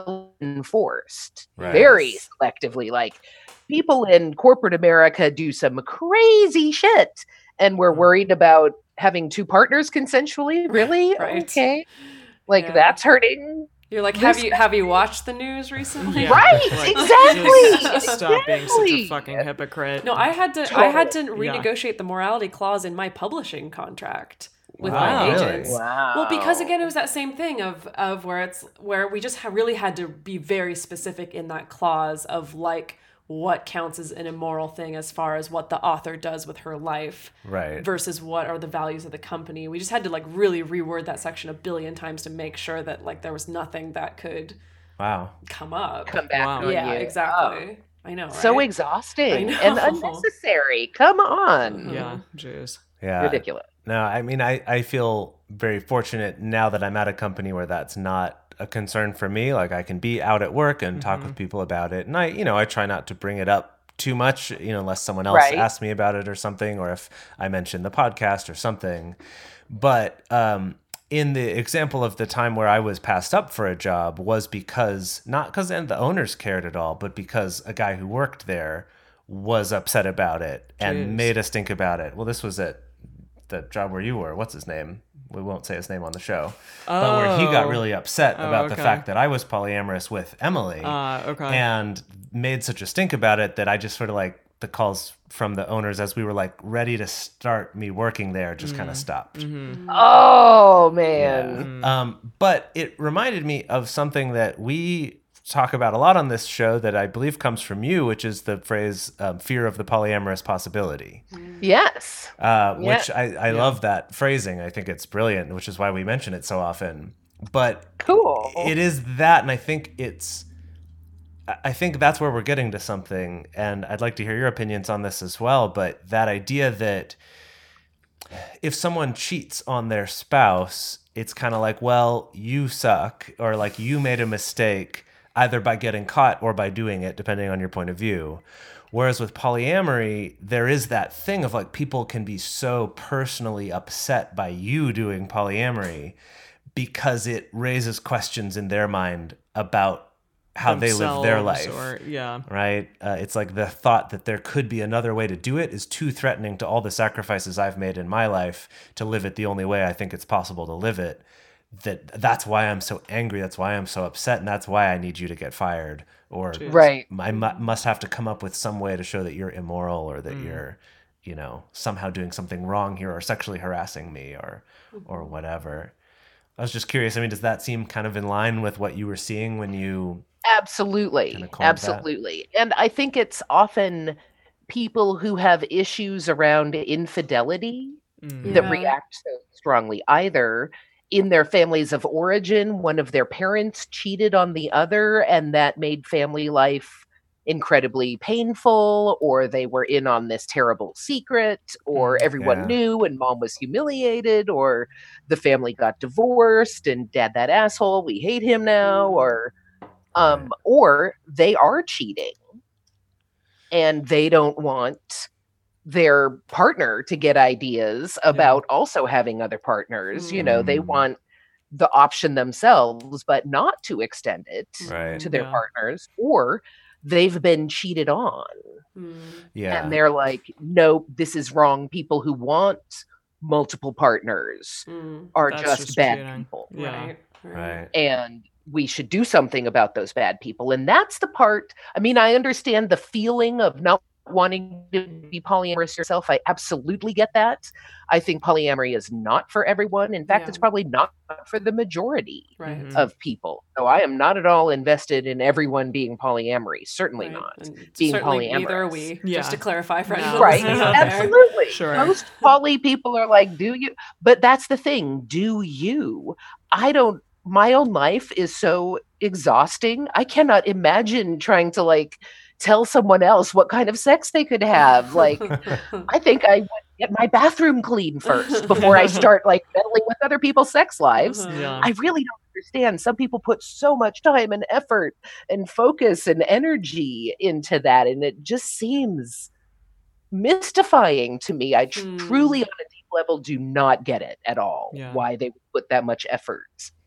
enforced, Right. very Yes. selectively. Like people in corporate America do some crazy shit, and we're Mm. worried about having two partners consensually. Really? Right. Okay. Like Yeah. that's hurting. You're like, This have you have you watched the news recently? Yeah. Right, Like, exactly, just stop being such a exactly. fucking hypocrite. No, I had to I had to Totally. Yeah. renegotiate the morality clause in my publishing contract with Wow. my Really? agents. Wow. Well, because again, it was that same thing of of where it's where we just ha- really had to be very specific in that clause of like what counts as an immoral thing as far as what the author does with her life Right. versus what are the values of the company. We just had to like really reword that section a billion times to make sure that like there was nothing that could Wow. come up. come back Wow. on yeah, you. exactly. Oh, I know, right? so exhausting I and know. unnecessary. Come on. Yeah. Jeez. Yeah. Ridiculous. No, I mean, I, I feel very fortunate now that I'm at a company where that's not a concern for me. Like I can be out at work and talk with people about it. And I, you know, I try not to bring it up too much, you know, unless someone else Right. asks me about it or something, or if I mention the podcast or something. But um, in the example of the time where I was passed up for a job was because, not because the owners cared at all, but because a guy who worked there was upset about it and Jeez. made us think about it. Well, this was at the job where you were. What's his name? We won't say his name on the show. But where he got Oh. really upset Oh, about the okay. fact that I was polyamorous with Emily Uh, okay. and made such a stink about it that I just sort of like the calls from the owners as we were like ready to start me working there just kind of stopped. Mm-hmm. Oh man. Yeah. Um, but it reminded me of something that we talk about a lot on this show that I believe comes from you, which is the phrase um, fear of the polyamorous possibility, Yes. uh, Yeah. which I, I love that phrasing. I think it's brilliant, which is why we mention it so often. But Cool. it is that, and I think it's I think that's where we're getting to something, and I'd like to hear your opinions on this as well, but that idea that if someone cheats on their spouse, it's kind of like, well, you suck, or like you made a mistake either by getting caught or by doing it, depending on your point of view. Whereas with polyamory, there is that thing of like people can be so personally upset by you doing polyamory because it raises questions in their mind about how they live their Themselves life. Or, yeah. Right? Uh, it's like the thought that there could be another way to do it is too threatening to all the sacrifices I've made in my life to live it the only way I think it's possible to live it. That that's why I'm so angry. That's why I'm so upset. And that's why I need you to get fired. Or Right. I mu- must have to come up with some way to show that you're immoral or that you're, you know, somehow doing something wrong here or sexually harassing me or, or whatever. I was just curious. I mean, does that seem kind of in line with what you were seeing when you Absolutely. Kinda coined that. Absolutely. And I think it's often people who have issues around infidelity Mm. that Yeah. react so strongly. Either in their families of origin, one of their parents cheated on the other, and that made family life incredibly painful, or they were in on this terrible secret, or Mm, everyone yeah. knew and mom was humiliated, or the family got divorced and dad that asshole, we hate him now, or um Right. or they are cheating and they don't want their partner to get ideas about also having other partners. You know, they Mm. want the option themselves, but not to extend it Right. to their Yeah. partners, or they've been cheated on Mm. Yeah. and they're like, no, this is wrong. People who want multiple partners Mm. are That's just, just bad cheating. people. Yeah. Right. Right. And we should do something about those bad people. And that's the part, I mean, I understand the feeling of not wanting to be polyamorous yourself. I absolutely get that. I think polyamory is not for everyone. In fact, Yeah. it's probably not for the majority Right. Mhm. of people. So I am not at all invested in everyone being polyamory. Certainly Right. not. And being certainly neither are polyamorous. we. Yeah. Just to clarify for No. anyone Right. listening out there. Absolutely. Sure. Most poly people are like, do you? But that's the thing. Do you? I don't, my own life is so exhausting. I cannot imagine trying to like tell someone else what kind of sex they could have. Like, I think I would get my bathroom clean first before I start like meddling with other people's sex lives. Uh-huh. Yeah. I really don't understand. Some people put so much time and effort and focus and energy into that, and it just seems mystifying to me. I tr- Hmm. truly, on a deep level, do not get it at all. Yeah. Why they would put that much effort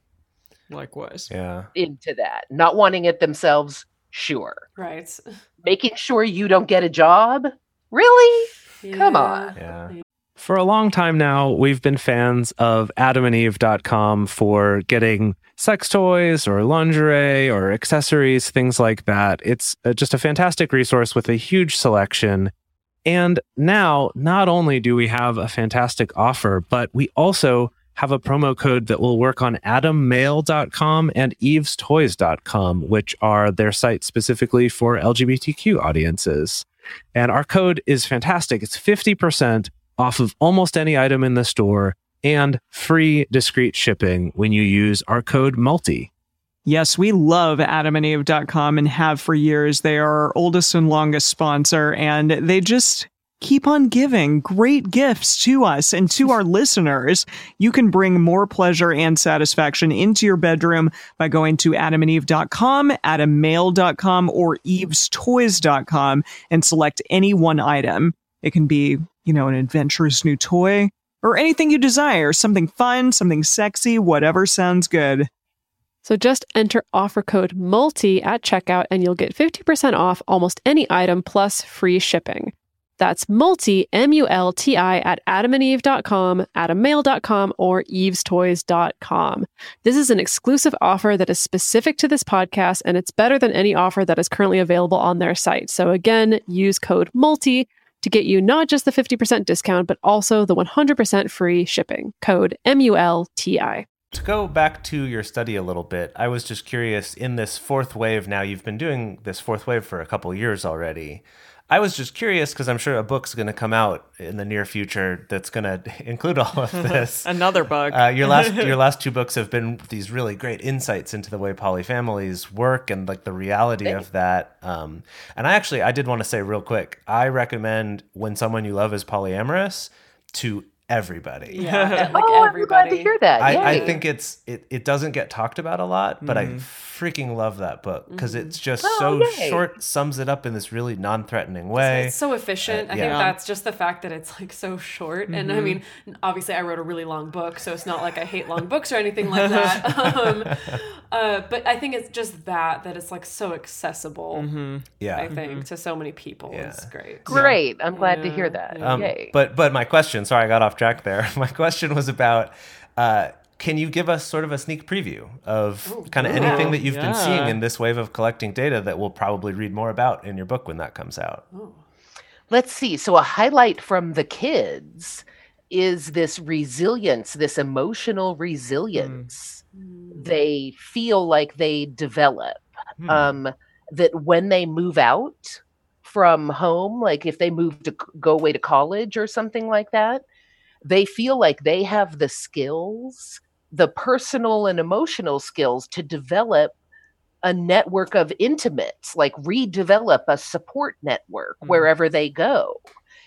Likewise. Yeah. into that? Not wanting it themselves, sure. Right. Making sure you don't get a job, really? Come Yeah. on. Yeah. For a long time now, we've been fans of adam and eve dot com for getting sex toys or lingerie or accessories, things like that. It's uh, just a fantastic resource with a huge selection. And now, not only do we have a fantastic offer, but we also have a promo code that will work on adam mail dot com and eves toys dot com, which are their sites specifically for L G B T Q audiences. And our code is fantastic. It's fifty percent off of almost any item in the store and free discreet shipping when you use our code MULTI. Yes, we love adam and eve dot com and have for years. They are our oldest and longest sponsor, and they just keep on giving great gifts to us and to our listeners. You can bring more pleasure and satisfaction into your bedroom by going to adam and eve dot com, adam mail dot com, or eves toys dot com and select any one item. It can be, you know, an adventurous new toy or anything you desire, something fun, something sexy, whatever sounds good. So just enter offer code MULTI at checkout and you'll get fifty percent off almost any item plus free shipping. That's multi, M U L T I, at adam and eve dot com, adam mail dot com, or eves toys dot com. This is an exclusive offer that is specific to this podcast, and it's better than any offer that is currently available on their site. So again, use code MULTI to get you not just the fifty percent discount, but also the one hundred percent free shipping. Code M U L T I. To go back to your study a little bit, I was just curious, in this fourth wave now, you've been doing this fourth wave for a couple years already. I was just curious because I'm sure a book's going to come out in the near future that's going to include all of this. Another book. Uh, your last your last two books have been these really great insights into the way polyfamilies work and like the reality of that. Um, and I actually I did want to say real quick, I recommend When Someone You Love Is Polyamorous to everybody. Yeah. Like Oh, I'm everybody. glad to hear that. I, I Yay. think it's it, it doesn't get talked about a lot, but I freaking love that book because it's just Oh, so yay. short, sums it up in this really non-threatening So way. It's so efficient. Uh, I yeah. think that's just the fact that it's like so short. And I mean, obviously, I wrote a really long book, so it's not like I hate long books or anything like that. um, uh, but I think it's just that that it's like so accessible. Yeah. I think to so many people. Yeah. It's great. Great. I'm glad to Yeah, hear that. yeah. Um, Yay. but but my question, sorry, I got off track there. My question was about, uh, can you give us sort of a sneak preview of kind of anything that you've been Yeah. seeing in this wave of collecting data that we'll probably read more about in your book when that comes out? Let's see. So a highlight from the kids is this resilience, this emotional resilience. They feel like they develop. Hmm. Um, that when they move out from home, like if they move to c- go away to college or something like that, they feel like they have the skills, the personal and emotional skills to develop a network of intimates, like redevelop a support network Mhm. wherever they go.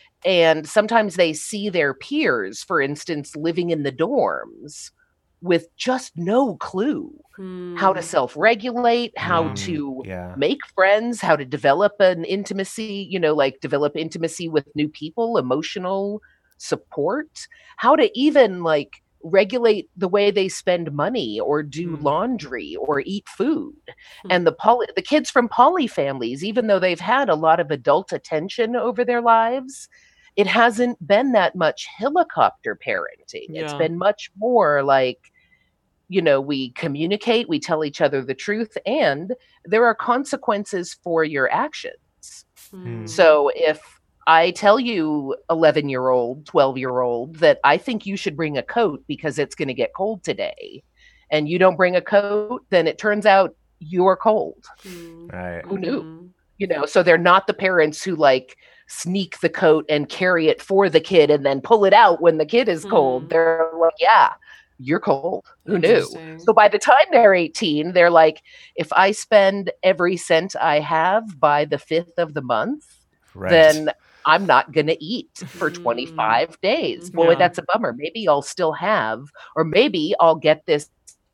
And sometimes they see their peers, for instance, living in the dorms with just no clue how to Hmm. self-regulate, how Mm, to yeah. make friends, how to develop an intimacy, you know, like develop intimacy with new people, emotional support, how to even like regulate the way they spend money or do Mm. laundry or eat food. Hmm. And the poly the kids from poly families, even though they've had a lot of adult attention over their lives, it hasn't been that much helicopter parenting. It's Yeah. been much more like you know, we communicate, we tell each other the truth, and there are consequences for your actions. Hmm. So if I tell you, eleven year old, twelve year old, that I think you should bring a coat because it's going to get cold today, and you don't bring a coat, then it turns out you're cold. Hmm. Right. Who knew? Mhm. You know, so they're not the parents who like sneak the coat and carry it for the kid and then pull it out when the kid is cold. Mm. They're like, yeah, you're cold. Who knew? Interesting. So by the time they're eighteen, they're like, if I spend every cent I have by the fifth of the month, Right. then I'm not going to eat for Mm. twenty-five days. Mhm. Boy, Yeah. that's a bummer. Maybe I'll still have, or maybe I'll get this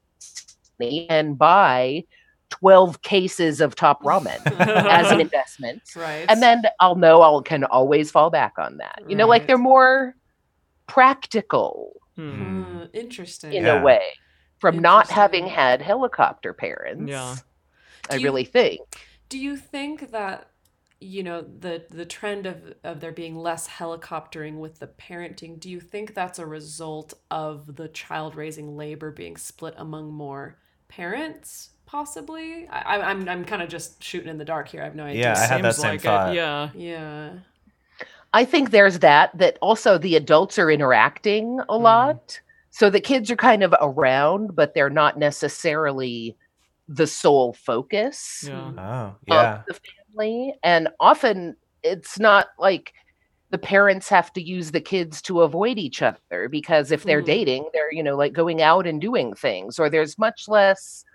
money and buy twelve cases of top ramen as an investment. Right. And then I'll know I can always fall back on that. You know, like Right. they're more practical Hmm. Uh, interesting. in Yeah. a way from not having Interesting. had helicopter parents. Yeah. I Do you- really think. Do you think that you know the the trend of of there being less helicoptering with the parenting, do you think that's a result of the child raising labor being split among more parents? Possibly. I, I- I'm I'm kind of just shooting in the dark here. I have no idea. Yeah, I had that Seems same like thought. It. Yeah. Yeah. I think there's that, that also the adults are interacting a Mm. lot. So the kids are kind of around, but they're not necessarily the sole focus Yeah. Oh, yeah. of the family. And often it's not like the parents have to use the kids to avoid each other, because if they're Mhm. dating, they're, you know, like going out and doing things, or there's much less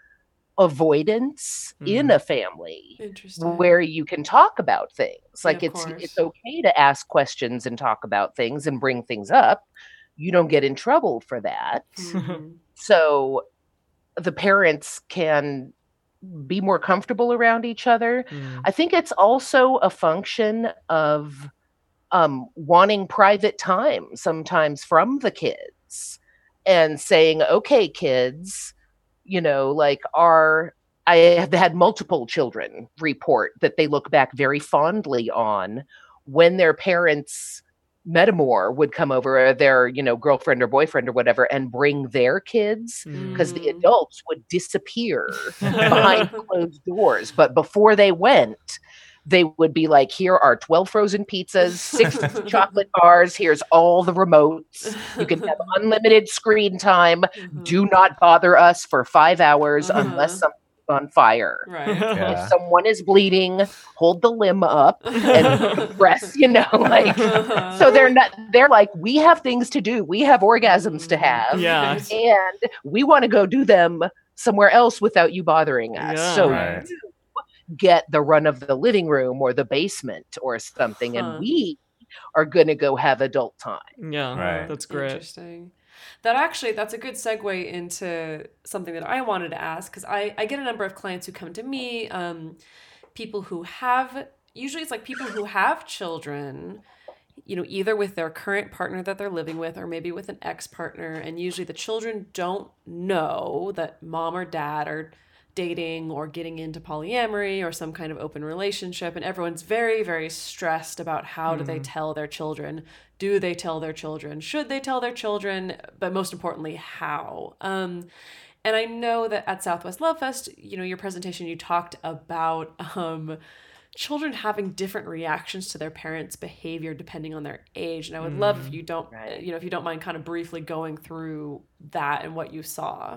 avoidance in Mhm. a family Interesting. where you can talk about things. Like of it's course. it's okay to ask questions and talk about things and bring things up. You don't get in trouble for that. Mhm. So the parents can be more comfortable around each other. Mm. I think it's also a function of um, wanting private time sometimes from the kids and saying, okay, kids, you know, like our, I have had multiple children report that they look back very fondly on when their parents metamor would come over, or their, you know, girlfriend or boyfriend or whatever, and bring their kids, Mm. because the Mm. adults would disappear behind closed doors. But before they went, they would be like, here are twelve frozen pizzas, six chocolate bars, here's all the remotes. You can have unlimited screen time. Mhm. Do not bother us for five hours Uh-huh. unless something's on fire. Right. Yeah. If someone is bleeding, hold the limb up and press, you know, like, so they're not, they're like, we have things to do. We have orgasms to have. Yeah. And we want to go do them somewhere else without you bothering us. Yeah. So Right. you get the run of the living room or the basement or something, Huh. and we are going to go have adult time. Yeah. Right. That's great. Interesting. That actually, that's a good segue into something that I wanted to ask, because I, I get a number of clients who come to me, um, people who have, usually it's like people who have children, you know, either with their current partner that they're living with or maybe with an ex-partner. And usually the children don't know that mom or dad are dating or getting into polyamory or some kind of open relationship, and everyone's very, very stressed about how do they tell their children. Do they tell their children? Should they tell their children? But most importantly, how? Um, and I know that at Southwest Love Fest, you know, your presentation, you talked about um, children having different reactions to their parents' behavior depending on their age. And I would love if you don't, Right. you know, if you don't mind kind of briefly going through that and what you saw.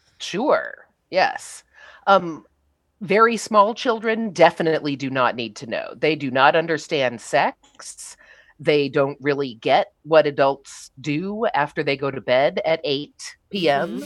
Sure. Yes. Um, very small children definitely do not need to know. They do not understand sex. They don't really get what adults do after they go to bed at eight p.m.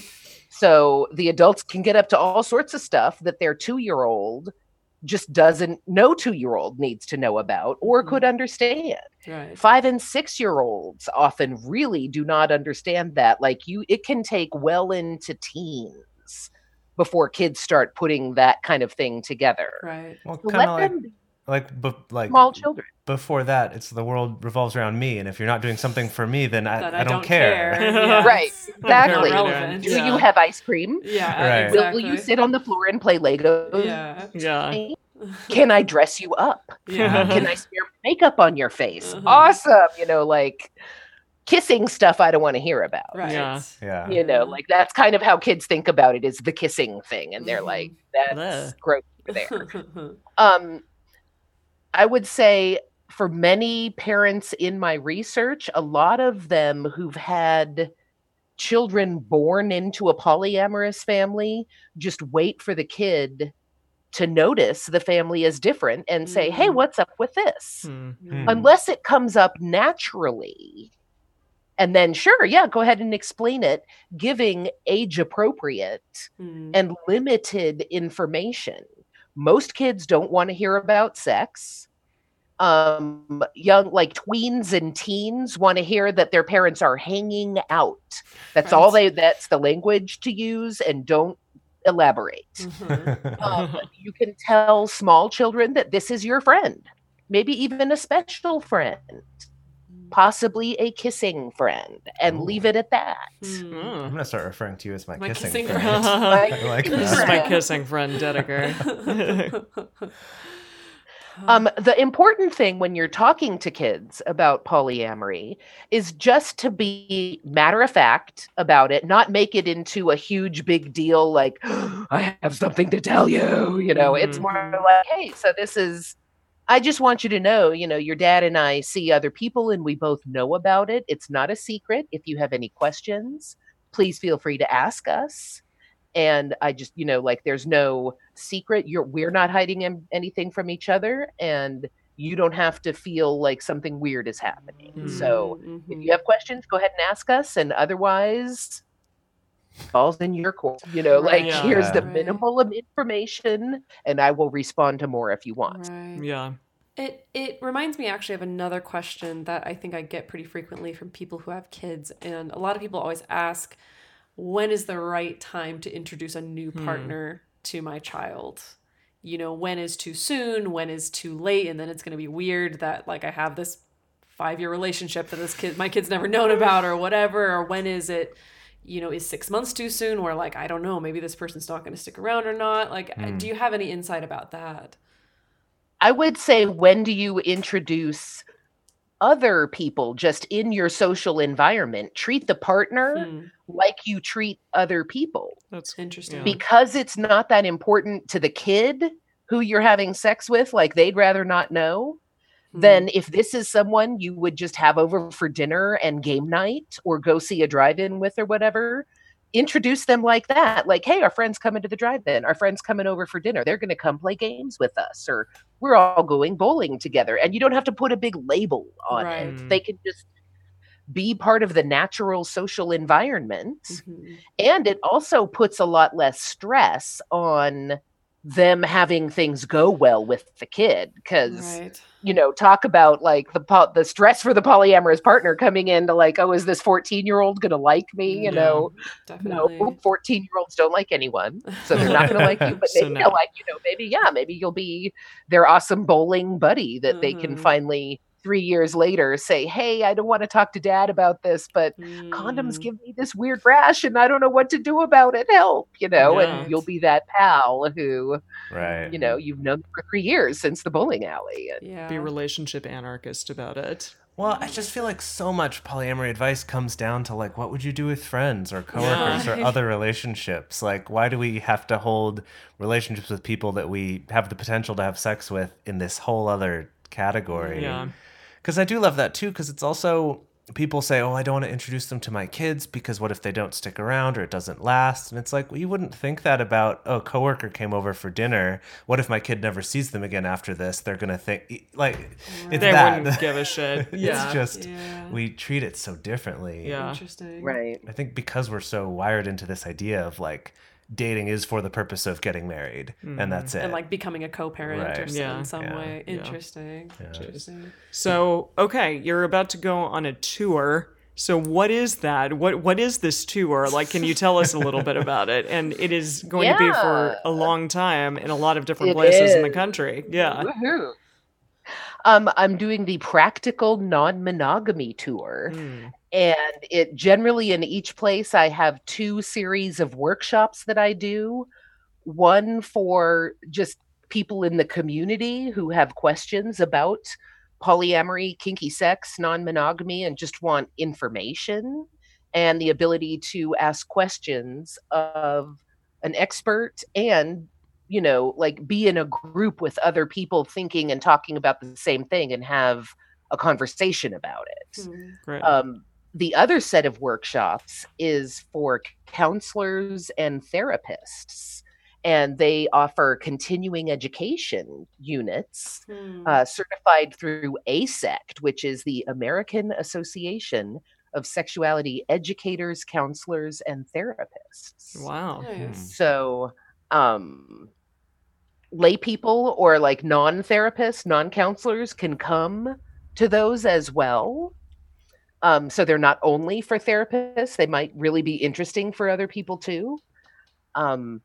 So the adults can get up to all sorts of stuff that their two-year-old just doesn't know two-year-old needs to know about or Mhm. could understand. Right. Five and six-year-olds often really do not understand that. Like you, it can take well into teens before kids start putting that kind of thing together. Right. Well, So kind let of like them be like bu- like small children. before that, it's the world revolves around me, and if you're not doing something for me, then I, That I, don't, care. Yeah, Right, it's exactly. Not relevant. Do Yeah. you have ice cream? Yeah. Right. Exactly. Will you sit on the floor and play Legos? Yeah. Yeah. Can I dress you up? Yeah. Can I smear makeup on your face? Uh-huh. Awesome. You know, like kissing stuff I don't want to hear about. Right. Yeah. Yeah. You know, like that's kind of how kids think about it, is the kissing thing. And they're Mhm. like, that's Bleh. gross there. Um, I would say for many parents in my research, a lot of them who've had children born into a polyamorous family just wait for the kid to notice the family is different and say, hey, Mm. what's up with this? Hmm. Hmm. Unless it comes up naturally. And then, sure, yeah, go ahead and explain it, giving age appropriate Mm. and limited information. Most kids don't want to hear about sex. Um, young, like tweens and teens, want to hear that their parents are hanging out. That's all they, that's the language to use, and don't elaborate. Mhm. Um, you can tell small children that this is your friend, maybe even a special friend, possibly a kissing friend, and Ooh. leave it at that. Mm. I'm Oh. gonna start referring to you as my, My kissing, kissing friend. friend. I like This is that. my kissing friend, Dedeker. Um, the important thing when you're talking to kids about polyamory is just to be matter of fact about it, not make it into a huge big deal like, I have something to tell you. You know, it's more Mhm. like, hey, so this is, I just want you to know, you know, your dad and I see other people and we both know about it. It's not a secret. If you have any questions, please feel free to ask us. And I just, you know, like there's no secret. You're we're not hiding em- anything from each other, and you don't have to feel like something weird is happening. Mm. So Mhm. if you have questions, go ahead and ask us, and otherwise, balls in your court. You know, like Right. here's the Right. minimal of information, and I will respond to more if you want. Right. Yeah. It it reminds me actually of another question that I think I get pretty frequently from people who have kids, and a lot of people always ask, when is the right time to introduce a new partner to my child? You know, when is too soon? When is too late? And then it's going to be weird that like I have this five-year relationship that this kid, my kid's never known about or whatever. Or when is it, you know, is six months too soon? Or like, I don't know, maybe this person's not going to stick around or not. Like, do you have any insight about that? I would say, when do you introduce other people just in your social environment? Treat the partner Hmm. like you treat other people. That's Interesting. Yeah. Because it's not that important to the kid who you're having sex with, like they'd rather not know, Hmm. then if this is someone you would just have over for dinner and game night or go see a drive-in with or whatever, introduce them like that. Like, hey, our friend's coming to the drive-in. Our friend's coming over for dinner. They're going to come play games with us, or we're all going bowling together. And you don't have to put a big label on Right. it. They can just be part of the natural social environment. Mhm. And it also puts a lot less stress on them having things go well with the kid, because Right. you know, talk about like the po- the stress for the polyamorous partner coming in to like, oh, is this fourteen year old gonna like me? You Yeah. know, Definitely. no, fourteen year olds don't like anyone, so they're not gonna like you. But So maybe no. they'll like, you know, maybe yeah, maybe you'll be their awesome bowling buddy that they can Mhm. finally three years later say, hey, I don't want to talk to dad about this, but condoms Mm. give me this weird rash and I don't know what to do about it. Help, you know, Yeah. and you'll be that pal who, Right. you know, you've known for three years since the bowling alley. And Yeah. be relationship anarchist about it. Well, I just feel like so much polyamory advice comes down to like, what would you do with friends or coworkers or Yeah. other relationships? Like, why do we have to hold relationships with people that we have the potential to have sex with in this whole other category? Yeah. Because I do love that too, because it's also, people say, oh, I don't want to introduce them to my kids because what if they don't stick around or it doesn't last? And it's like, well, you wouldn't think that about, oh, a coworker came over for dinner. What if my kid never sees them again after this? They're going to think, like, it's They that. wouldn't give a shit. Yeah. It's just, Yeah. we treat it so differently. Yeah. Interesting. right. I think because we're so wired into this idea of like, dating is for the purpose of getting married, and that's it. And like becoming a co-parent Right. or s- Yeah. in some Yeah. way. Yeah. Interesting. Interesting. So, okay, you're about to go on a tour. So what is that? What what is this tour? Like, can you tell us a little bit about it? And it is going to be for a long time in a lot of different It places in the is. country. Yeah. Woohoo. Um, I'm doing the Practical Non-Monogamy Tour. Mm. And it generally, in each place, I have two series of workshops that I do. One for just people in the community who have questions about polyamory, kinky sex, non-monogamy, and just want information and the ability to ask questions of an expert and, you know, like be in a group with other people thinking and talking about the same thing and have a conversation about it. Hmm. Great. Um, the other set of workshops is for counselors and therapists, and they offer continuing education units Hmm. uh, certified through AASECT, which is the American Association of Sexuality Educators, Counselors, and Therapists. Wow. Nice. So, um, lay people or like non-therapists, non-counselors can come to those as well. Um, so they're not only for therapists, they might really be interesting for other people too. Um,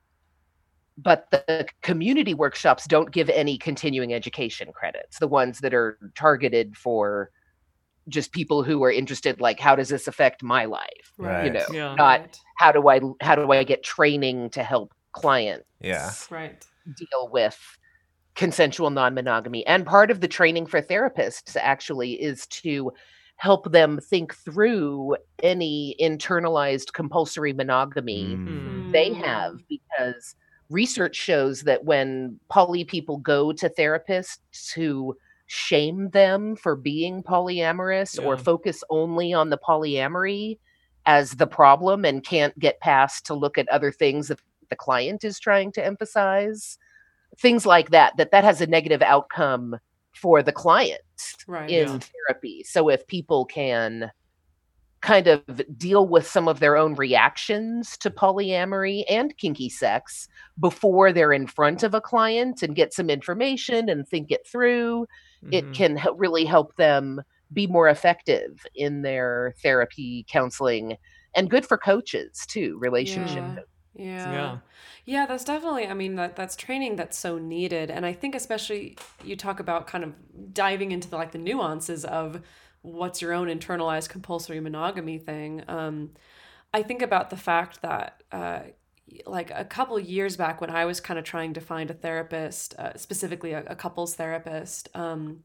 but the community workshops don't give any continuing education credits. The ones that are targeted for just people who are interested, like, how does this affect my life? Right. You know, Yeah. not Right. how do I how do I get training to help clients Yeah. Right. deal with consensual non-monogamy. And part of the training for therapists actually is to help them think through any internalized compulsory monogamy Mm. they have, because research shows that when poly people go to therapists who shame them for being polyamorous or Yeah. focus only on the polyamory as the problem and can't get past to look at other things that the client is trying to emphasize, things like that, that that has a negative outcome for the client Right. in Yeah. therapy. So if people can kind of deal with some of their own reactions to polyamory and kinky sex before they're in front of a client and get some information and think it through, it Mhm. can hel- really help them be more effective in their therapy, counseling, and good for coaches too, relationship Yeah. coaches. Yeah. Yeah. Yeah, that's definitely, I mean, that that's training that's so needed. And I think especially you talk about kind of diving into the, like the nuances of what's your own internalized compulsory monogamy thing. Um, I think about the fact that uh, like a couple years back when I was kind of trying to find a therapist, uh, specifically a, a couples therapist, um,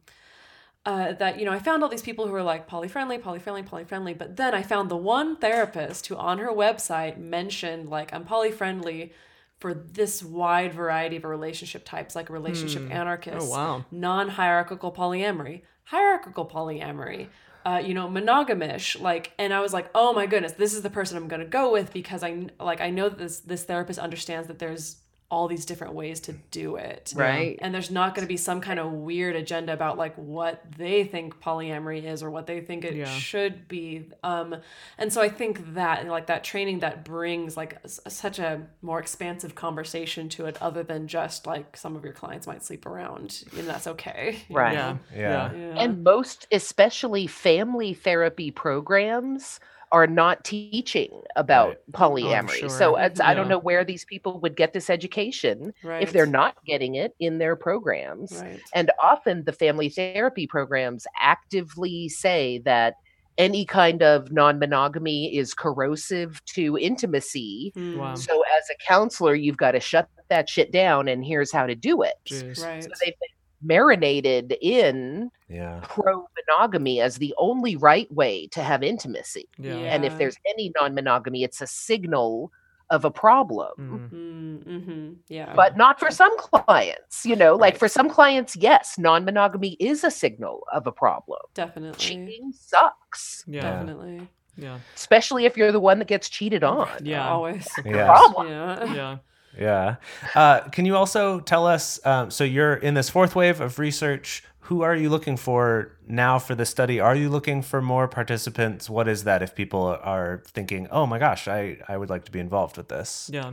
uh, that, you know, I found all these people who were like poly-friendly, poly-friendly, poly-friendly, but then I found the one therapist who on her website mentioned like, I'm poly-friendly for this wide variety of relationship types, like a relationship anarchist, Oh, wow. non-hierarchical polyamory, hierarchical polyamory, uh, you know, monogamish, like, and I was like, oh my goodness, this is the person I'm going to go with, because I like, I know that this, this therapist understands that there's all these different ways to do it. Right. And there's not going to be some kind of weird agenda about like what they think polyamory is or what they think it Yeah. should be. Um, and so I think that like that training that brings like s- such a more expansive conversation to it, other than just like some of your clients might sleep around and that's okay. you Right. know? Yeah. Yeah. Yeah. And most, especially family therapy programs, are not teaching about Right. polyamory. sure. So it's, I don't Yeah. know where these people would get this education Right. if they're not getting it in their programs. Right. And often the family therapy programs actively say that any kind of non-monogamy is corrosive to intimacy. Mm. Wow. So as a counselor, you've got to shut that shit down, and here's how to do it. Jeez. Right. So they've been marinated in Yeah. pro-monogamy as the only right way to have intimacy. Yeah. Yeah. And if there's any non-monogamy, it's a signal of a problem. Mm. Mm, mm-hmm. Yeah. But not for some clients, you know, like Right. for some clients, yes, non-monogamy is a signal of a problem. definitely. Cheating sucks, Yeah. Definitely. Yeah. especially if you're the one that gets cheated on. Yeah. Always. Yeah. Problem. Yeah. Yeah. Yeah. Uh, can you also tell us? Um, so you're in this fourth wave of research. Who are you looking for now for the study? Are you looking for more participants? What is that if people are thinking, oh my gosh, I, I would like to be involved with this? Yeah.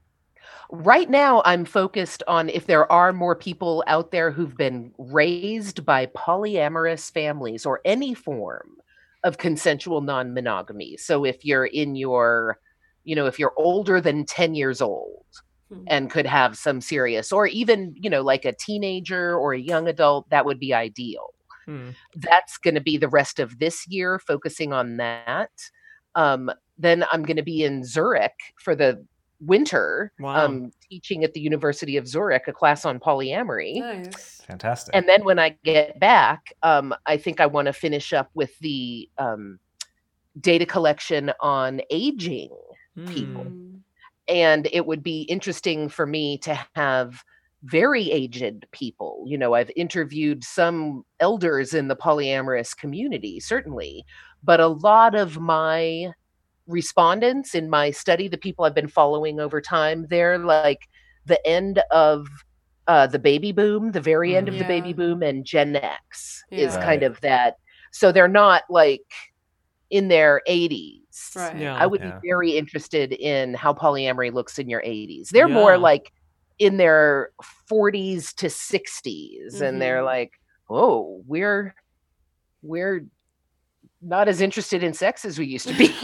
Right now, I'm focused on if there are more people out there who've been raised by polyamorous families or any form of consensual non-monogamy. So if you're in your, you know, if you're older than ten years old Hmm. and could have some serious, or even, you know, like a teenager or a young adult, that would be ideal. Hmm. That's going to be the rest of this year, focusing on that. Um, then I'm going to be in Zurich for the winter Wow. um, teaching at the University of Zurich a class on polyamory. Nice. Fantastic. And then when I get back, um, I think I want to finish up with the um, data collection on aging people. Mm. And it would be interesting for me to have very aged people. You know, I've interviewed some elders in the polyamorous community, certainly, but a lot of my respondents in my study, the people I've been following over time, they're like the end of uh, the baby boom, the very end of the Yeah. baby boom, and Gen X is Yeah. kind Right. of that. So they're not like in their eighties. Right. Yeah. I would Yeah. be very interested in how polyamory looks in your eighties. They're more Yeah. like in their forties to sixties, and they're Mhm. like, "Oh, we're we're not as interested in sex as we used to be."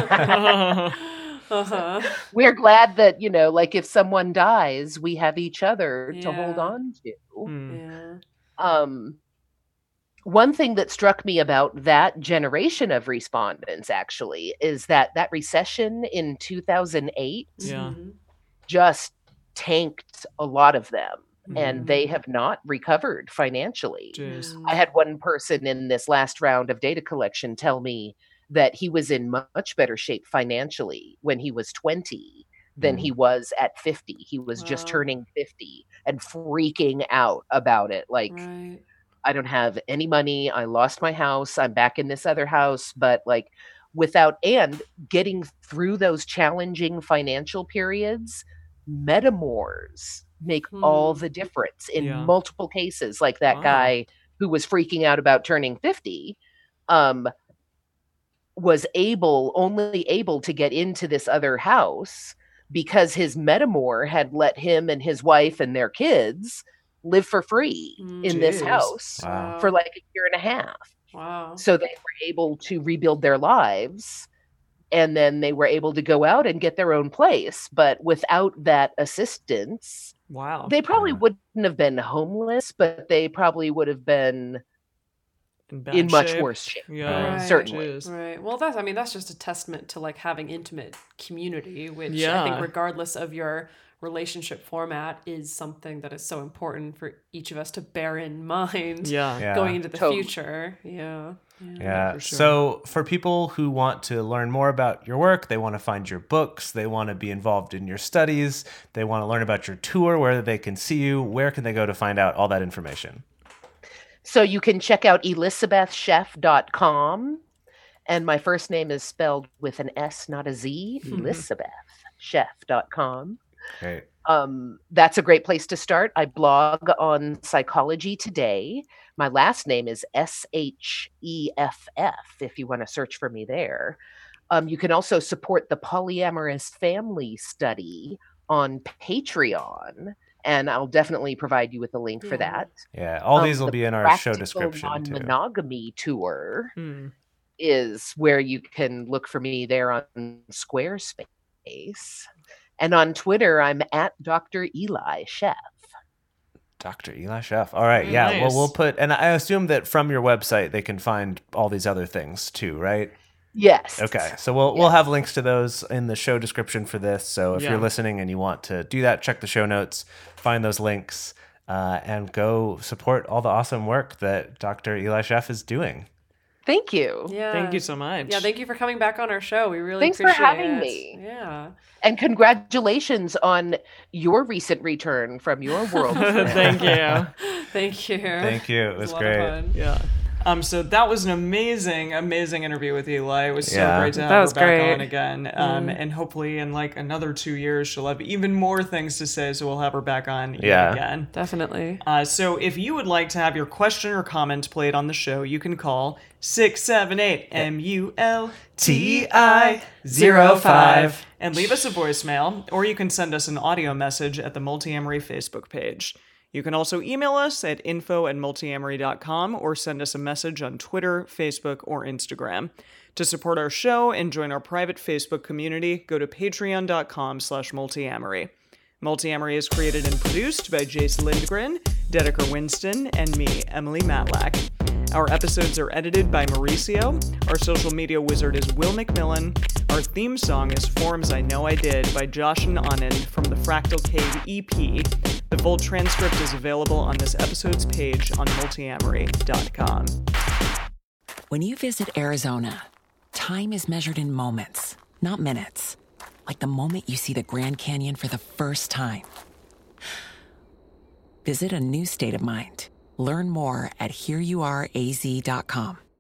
uh-huh. We're glad that, you know, like if someone dies, we have each other to hold Yeah. on to. Hmm. Yeah. Um, one thing that struck me about that generation of respondents actually is that that recession in two thousand eight Yeah. Mhm. just tanked a lot of them, and Mhm. they have not recovered financially. Jeez. Mm. I had one person in this last round of data collection tell me that he was in much better shape financially when he was twenty than he was at fifty. He was just Wow. turning fifty and freaking out about it. Like, Right. I don't have any money. I lost my house. I'm back in this other house, but like without and getting through those challenging financial periods, metamors make all Hmm. the difference in Yeah. multiple cases. Like that Wow. guy who was freaking out about turning fifty, um, was able only able to get into this other house because his metamor had let him and his wife and their kids live for free Mm. in this Jeez. house Wow. for like a year and a half. Wow. So they were able to rebuild their lives, and then they were able to go out and get their own place. But without that assistance, Wow. they probably Yeah. wouldn't have been homeless, but they probably would have been in bad in much shape. worse shape. Yeah. Right. Certainly. Jeez. Right. Well, that's, I mean, that's just a testament to like having intimate community, which I Yeah. think, regardless of your relationship format, is something that is so important for each of us to bear in mind Yeah. Yeah. going into the Totally. future. Yeah. Yeah. for sure. So, for people who want to learn more about your work, they want to find your books, they want to be involved in your studies, they want to learn about your tour, where they can see you, where can they go to find out all that information? So you can check out elizabeth chef dot com. And my first name is spelled with an S, not a Z. elizabeth chef dot com. Great. Um, that's a great place to start. I blog on Psychology Today. My last name is S H E F F, if you want to search for me there. Um, you can also support the Polyamorous Family Study on Patreon, and I'll definitely provide you with a link for Yeah. that. Yeah. All Um, these will the be in our show Practical description too. Non-monogamy tour Hmm. is where you can look for me there on Squarespace. And on Twitter, I'm at Doctor Eli Chef. Doctor Eli Chef. All right. Very Yeah. nice. Well, we'll put, and I assume that from your website they can find all these other things too, right? Yes. Okay. So we'll we'll have links to those in the show description for this. So if Yeah. you're listening and you want to do that, check the show notes, find those links, uh, and go support all the awesome work that Doctor Eli Chef is doing. Thank you. Yeah. Thank you so much. Yeah, thank you for coming back on our show. We really Thanks for appreciate having it. me. Yeah. And congratulations on your recent return from your world trip. Thank you. Thank you. Thank you. It It was a lot of great. fun. Yeah. Um, so that was an amazing, amazing interview with Eli. It was so Yeah. great to have That her was back great. on again. Um, and hopefully in like another two years, she'll have even more things to say. So we'll have her back on yet Yeah. again. Definitely. Uh, so if you would like to have your question or comment played on the show, you can call six seven eight M U L T I zero five and leave us a voicemail, or you can send us an audio message at the Multiamory Facebook page. You can also email us at info at multiamory dot com or send us a message on Twitter, Facebook, or Instagram. To support our show and join our private Facebook community, go to patreon dot com slash multiamory. Multiamory is created and produced by Jace Lindgren, Dedeker Winston, and me, Emily Matlack. Our episodes are edited by Mauricio. Our social media wizard is Will McMillan. Our theme song is Forms I Know I Did by Josh and Anand from the Fractal Cave E P. The full transcript is available on this episode's page on multiamory dot com. When you visit Arizona, time is measured in moments, not minutes. Like the moment you see the Grand Canyon for the first time. Visit a new state of mind. Learn more at here you are a z dot com.